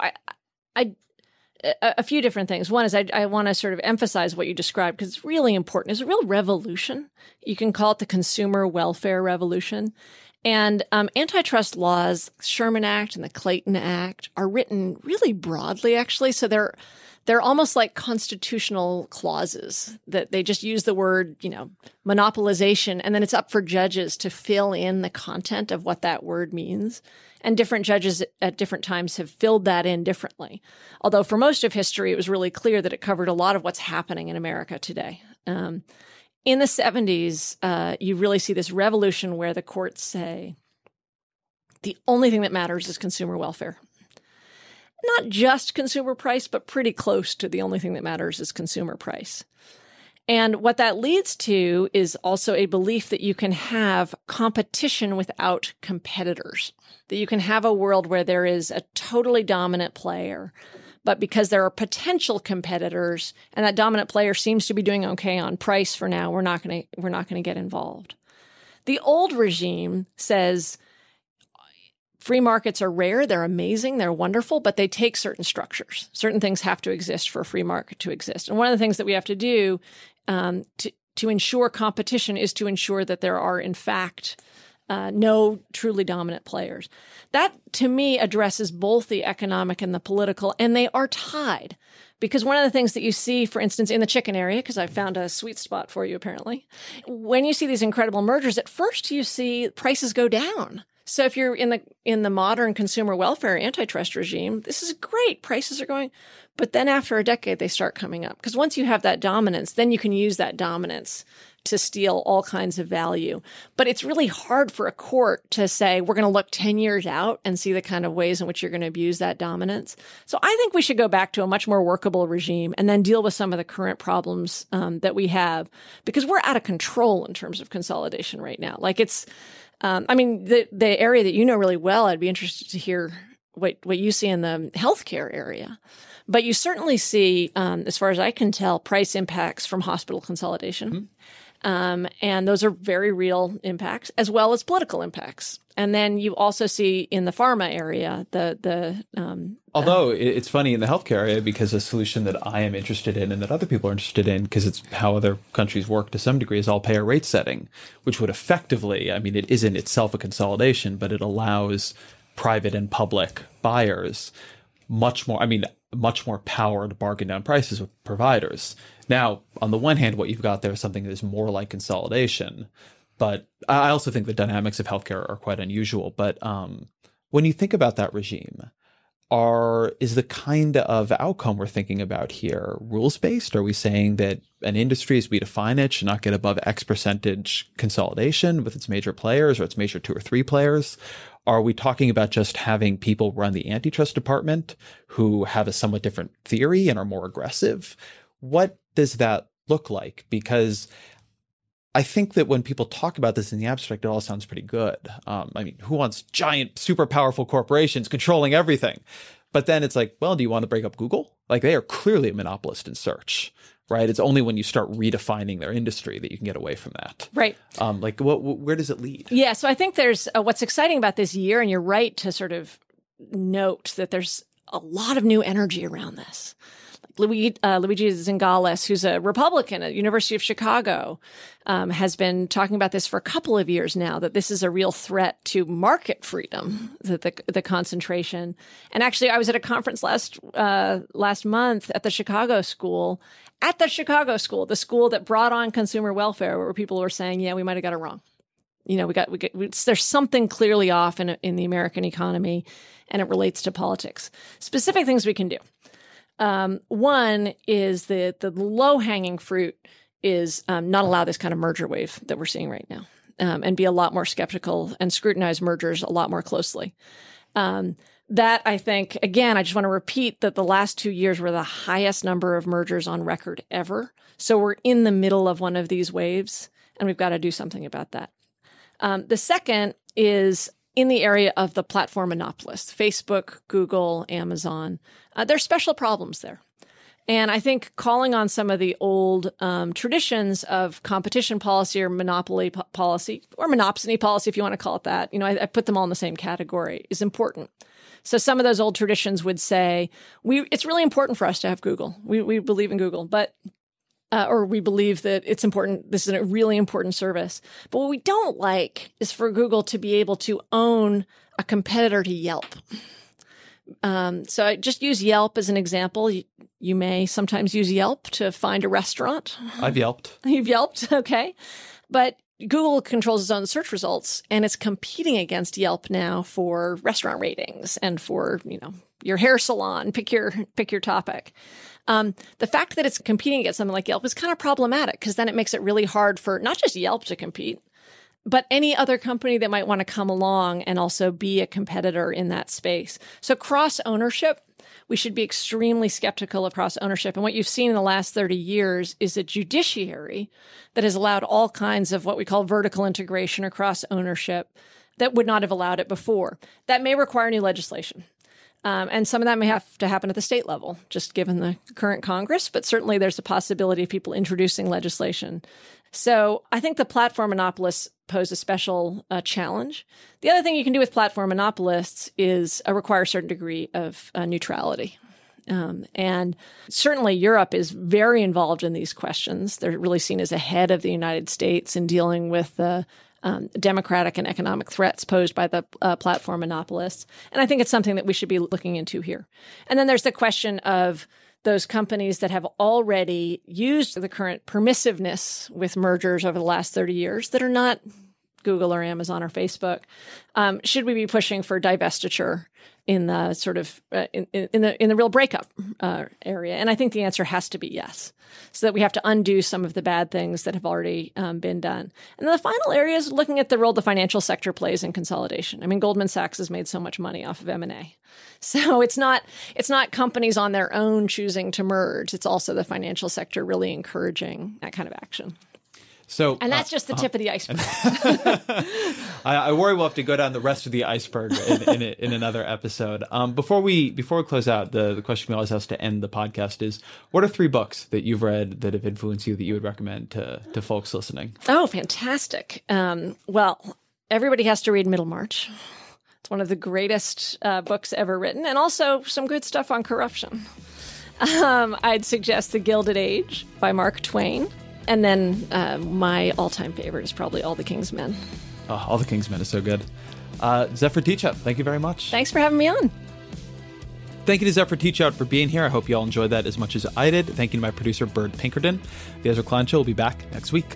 a few different things. One is I want to sort of emphasize what you described, because it's really important. It's a real revolution. You can call it the consumer welfare revolution. And antitrust laws, Sherman Act and the Clayton Act, are written really broadly, actually. So they're almost like constitutional clauses that they just use the word, monopolization, and then it's up for judges to fill in the content of what that word means. And different judges at different times have filled that in differently. Although for most of history, it was really clear that it covered a lot of what's happening in America today. In the 70s, you really see this revolution where the courts say the only thing that matters is consumer welfare. Not just consumer price, but pretty close to the only thing that matters is consumer price. And what that leads to is also a belief that you can have competition without competitors, that you can have a world where there is a totally dominant player, but because there are potential competitors and that dominant player seems to be doing okay on price for now, we're not going to get involved. The old regime says free markets are rare, they're amazing, they're wonderful, but they take certain structures. Certain things have to exist for a free market to exist. And one of the things that we have to do to ensure competition is to ensure that there are, in fact, no truly dominant players. That, to me, addresses both the economic and the political, and they are tied. Because one of the things that you see, for instance, in the chicken area, because I found a sweet spot for you, apparently, when you see these incredible mergers, at first you see prices go down. So if you're in the modern consumer welfare antitrust regime, this is great. Prices are going, but then after a decade, they start coming up. Because once you have that dominance, then you can use that dominance to steal all kinds of value. But it's really hard for a court to say, we're going to look 10 years out and see the kind of ways in which you're going to abuse that dominance. So I think we should go back to a much more workable regime and then deal with some of the current problems that we have, because we're out of control in terms of consolidation right now. Like it's, the area that you know really well, I'd be interested to hear what you see in the healthcare area. But you certainly see, as far as I can tell, price impacts from hospital consolidation. Mm-hmm. And those are very real impacts, as well as political impacts. And then you also see in the pharma area, although it's funny in the healthcare area, because a solution that I am interested in and that other people are interested in, because it's how other countries work to some degree, is all payer rate setting, which would effectively, it isn't itself a consolidation, but it allows private and public buyers much more power to bargain down prices with providers. Now, on the one hand, what you've got there is something that is more like consolidation, but I also think the dynamics of healthcare are quite unusual. But when you think about that regime, is the kind of outcome we're thinking about here rules-based? Are we saying that an industry, as we define it, should not get above X percentage consolidation with its major players or its major 2 or 3 players? Are we talking about just having people run the antitrust department who have a somewhat different theory and are more aggressive? What does that look like? Because I think that when people talk about this in the abstract, it all sounds pretty good. Who wants giant, super powerful corporations controlling everything? But then it's like, well, do you want to break up Google? Like, they are clearly a monopolist in search, right? It's only when you start redefining their industry that you can get away from that. Right. Where does it lead? Yeah. So I think there's what's exciting about this year, and you're right to sort of note that there's a lot of new energy around this. Luigi Zingales, who's a Republican at University of Chicago, has been talking about this for a couple of years now, that this is a real threat to market freedom, the concentration. And actually, I was at a conference last month at the Chicago School, the school that brought on consumer welfare, where people were saying, yeah, we might have got it wrong. There's something clearly off in the American economy, and it relates to politics. Specific things we can do. One is the low-hanging fruit is not allow this kind of merger wave that we're seeing right now, and be a lot more skeptical and scrutinize mergers a lot more closely. That, I think, again, I just want to repeat that the last 2 years were the highest number of mergers on record ever. So we're in the middle of one of these waves, and we've got to do something about that. The second is in the area of the platform monopolists, Facebook, Google, Amazon. There's special problems there. And I think calling on some of the old traditions of competition policy or monopoly policy, or monopsony policy, if you want to call it that, I put them all in the same category, is important. So some of those old traditions would say, it's really important for us to have Google. We believe in Google, but or we believe that it's important. This is a really important service. But what we don't like is for Google to be able to own a competitor to Yelp. So I just use Yelp as an example. You may sometimes use Yelp to find a restaurant. I've Yelped. You've Yelped, okay. But Google controls its own search results, and it's competing against Yelp now for restaurant ratings and for, your hair salon, pick your topic. The fact that it's competing against something like Yelp is kind of problematic, because then it makes it really hard for not just Yelp to compete, but any other company that might want to come along and also be a competitor in that space. So cross-ownership, we should be extremely skeptical of cross-ownership. And what you've seen in the last 30 years is a judiciary that has allowed all kinds of what we call vertical integration or cross-ownership that would not have allowed it before. That may require new legislation. And some of that may have to happen at the state level, just given the current Congress. But certainly there's a possibility of people introducing legislation. So I think the platform monopolists pose a special challenge. The other thing you can do with platform monopolists is require a certain degree of neutrality. And certainly Europe is very involved in these questions. They're really seen as ahead of the United States in dealing with the democratic and economic threats posed by the platform monopolists. And I think it's something that we should be looking into here. And then there's the question of those companies that have already used the current permissiveness with mergers over the last 30 years that are not Google or Amazon or Facebook. Should we be pushing for divestiture in the sort of in the real breakup area? And I think the answer has to be yes, so that we have to undo some of the bad things that have already been done. And then the final area is looking at the role the financial sector plays in consolidation. I mean, Goldman Sachs has made so much money off of M&A. So it's not companies on their own choosing to merge. It's also the financial sector really encouraging that kind of action. So, and that's just the tip of the iceberg. I worry we'll have to go down the rest of the iceberg in another episode. Before we close out, the question we always ask to end the podcast is, what are 3 books that you've read that have influenced you that you would recommend to folks listening? Oh, fantastic. Well, everybody has to read Middlemarch. It's one of the greatest books ever written, and also some good stuff on corruption. I'd suggest The Gilded Age by Mark Twain. And then my all-time favorite is probably All the King's Men. Oh, All the King's Men is so good. Zephyr Teachout, thank you very much. Thanks for having me on. Thank you to Zephyr Teachout for being here. I hope you all enjoyed that as much as I did. Thank you to my producer, Bird Pinkerton. The Ezra Klein Show will be back next week.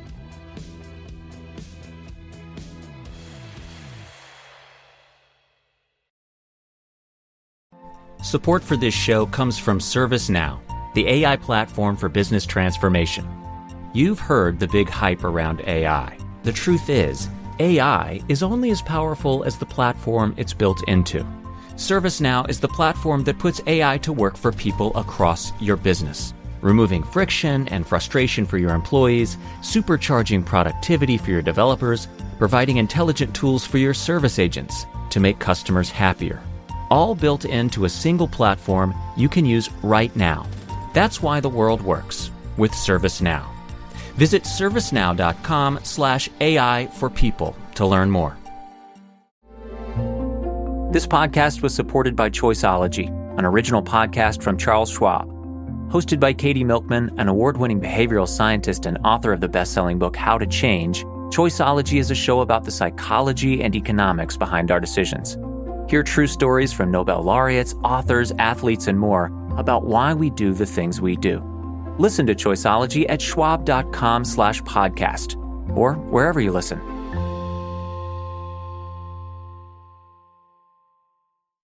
Support for this show comes from ServiceNow, the AI platform for business transformation. You've heard the big hype around AI. The truth is, AI is only as powerful as the platform it's built into. ServiceNow is the platform that puts AI to work for people across your business, removing friction and frustration for your employees, supercharging productivity for your developers, providing intelligent tools for your service agents to make customers happier. All built into a single platform you can use right now. That's why the world works with ServiceNow. Visit servicenow.com/AI for people to learn more. This podcast was supported by Choiceology, an original podcast from Charles Schwab. Hosted by Katie Milkman, an award-winning behavioral scientist and author of the best-selling book How to Change, Choiceology is a show about the psychology and economics behind our decisions. Hear true stories from Nobel laureates, authors, athletes, and more about why we do the things we do. Listen to Choiceology at schwab.com/podcast or wherever you listen.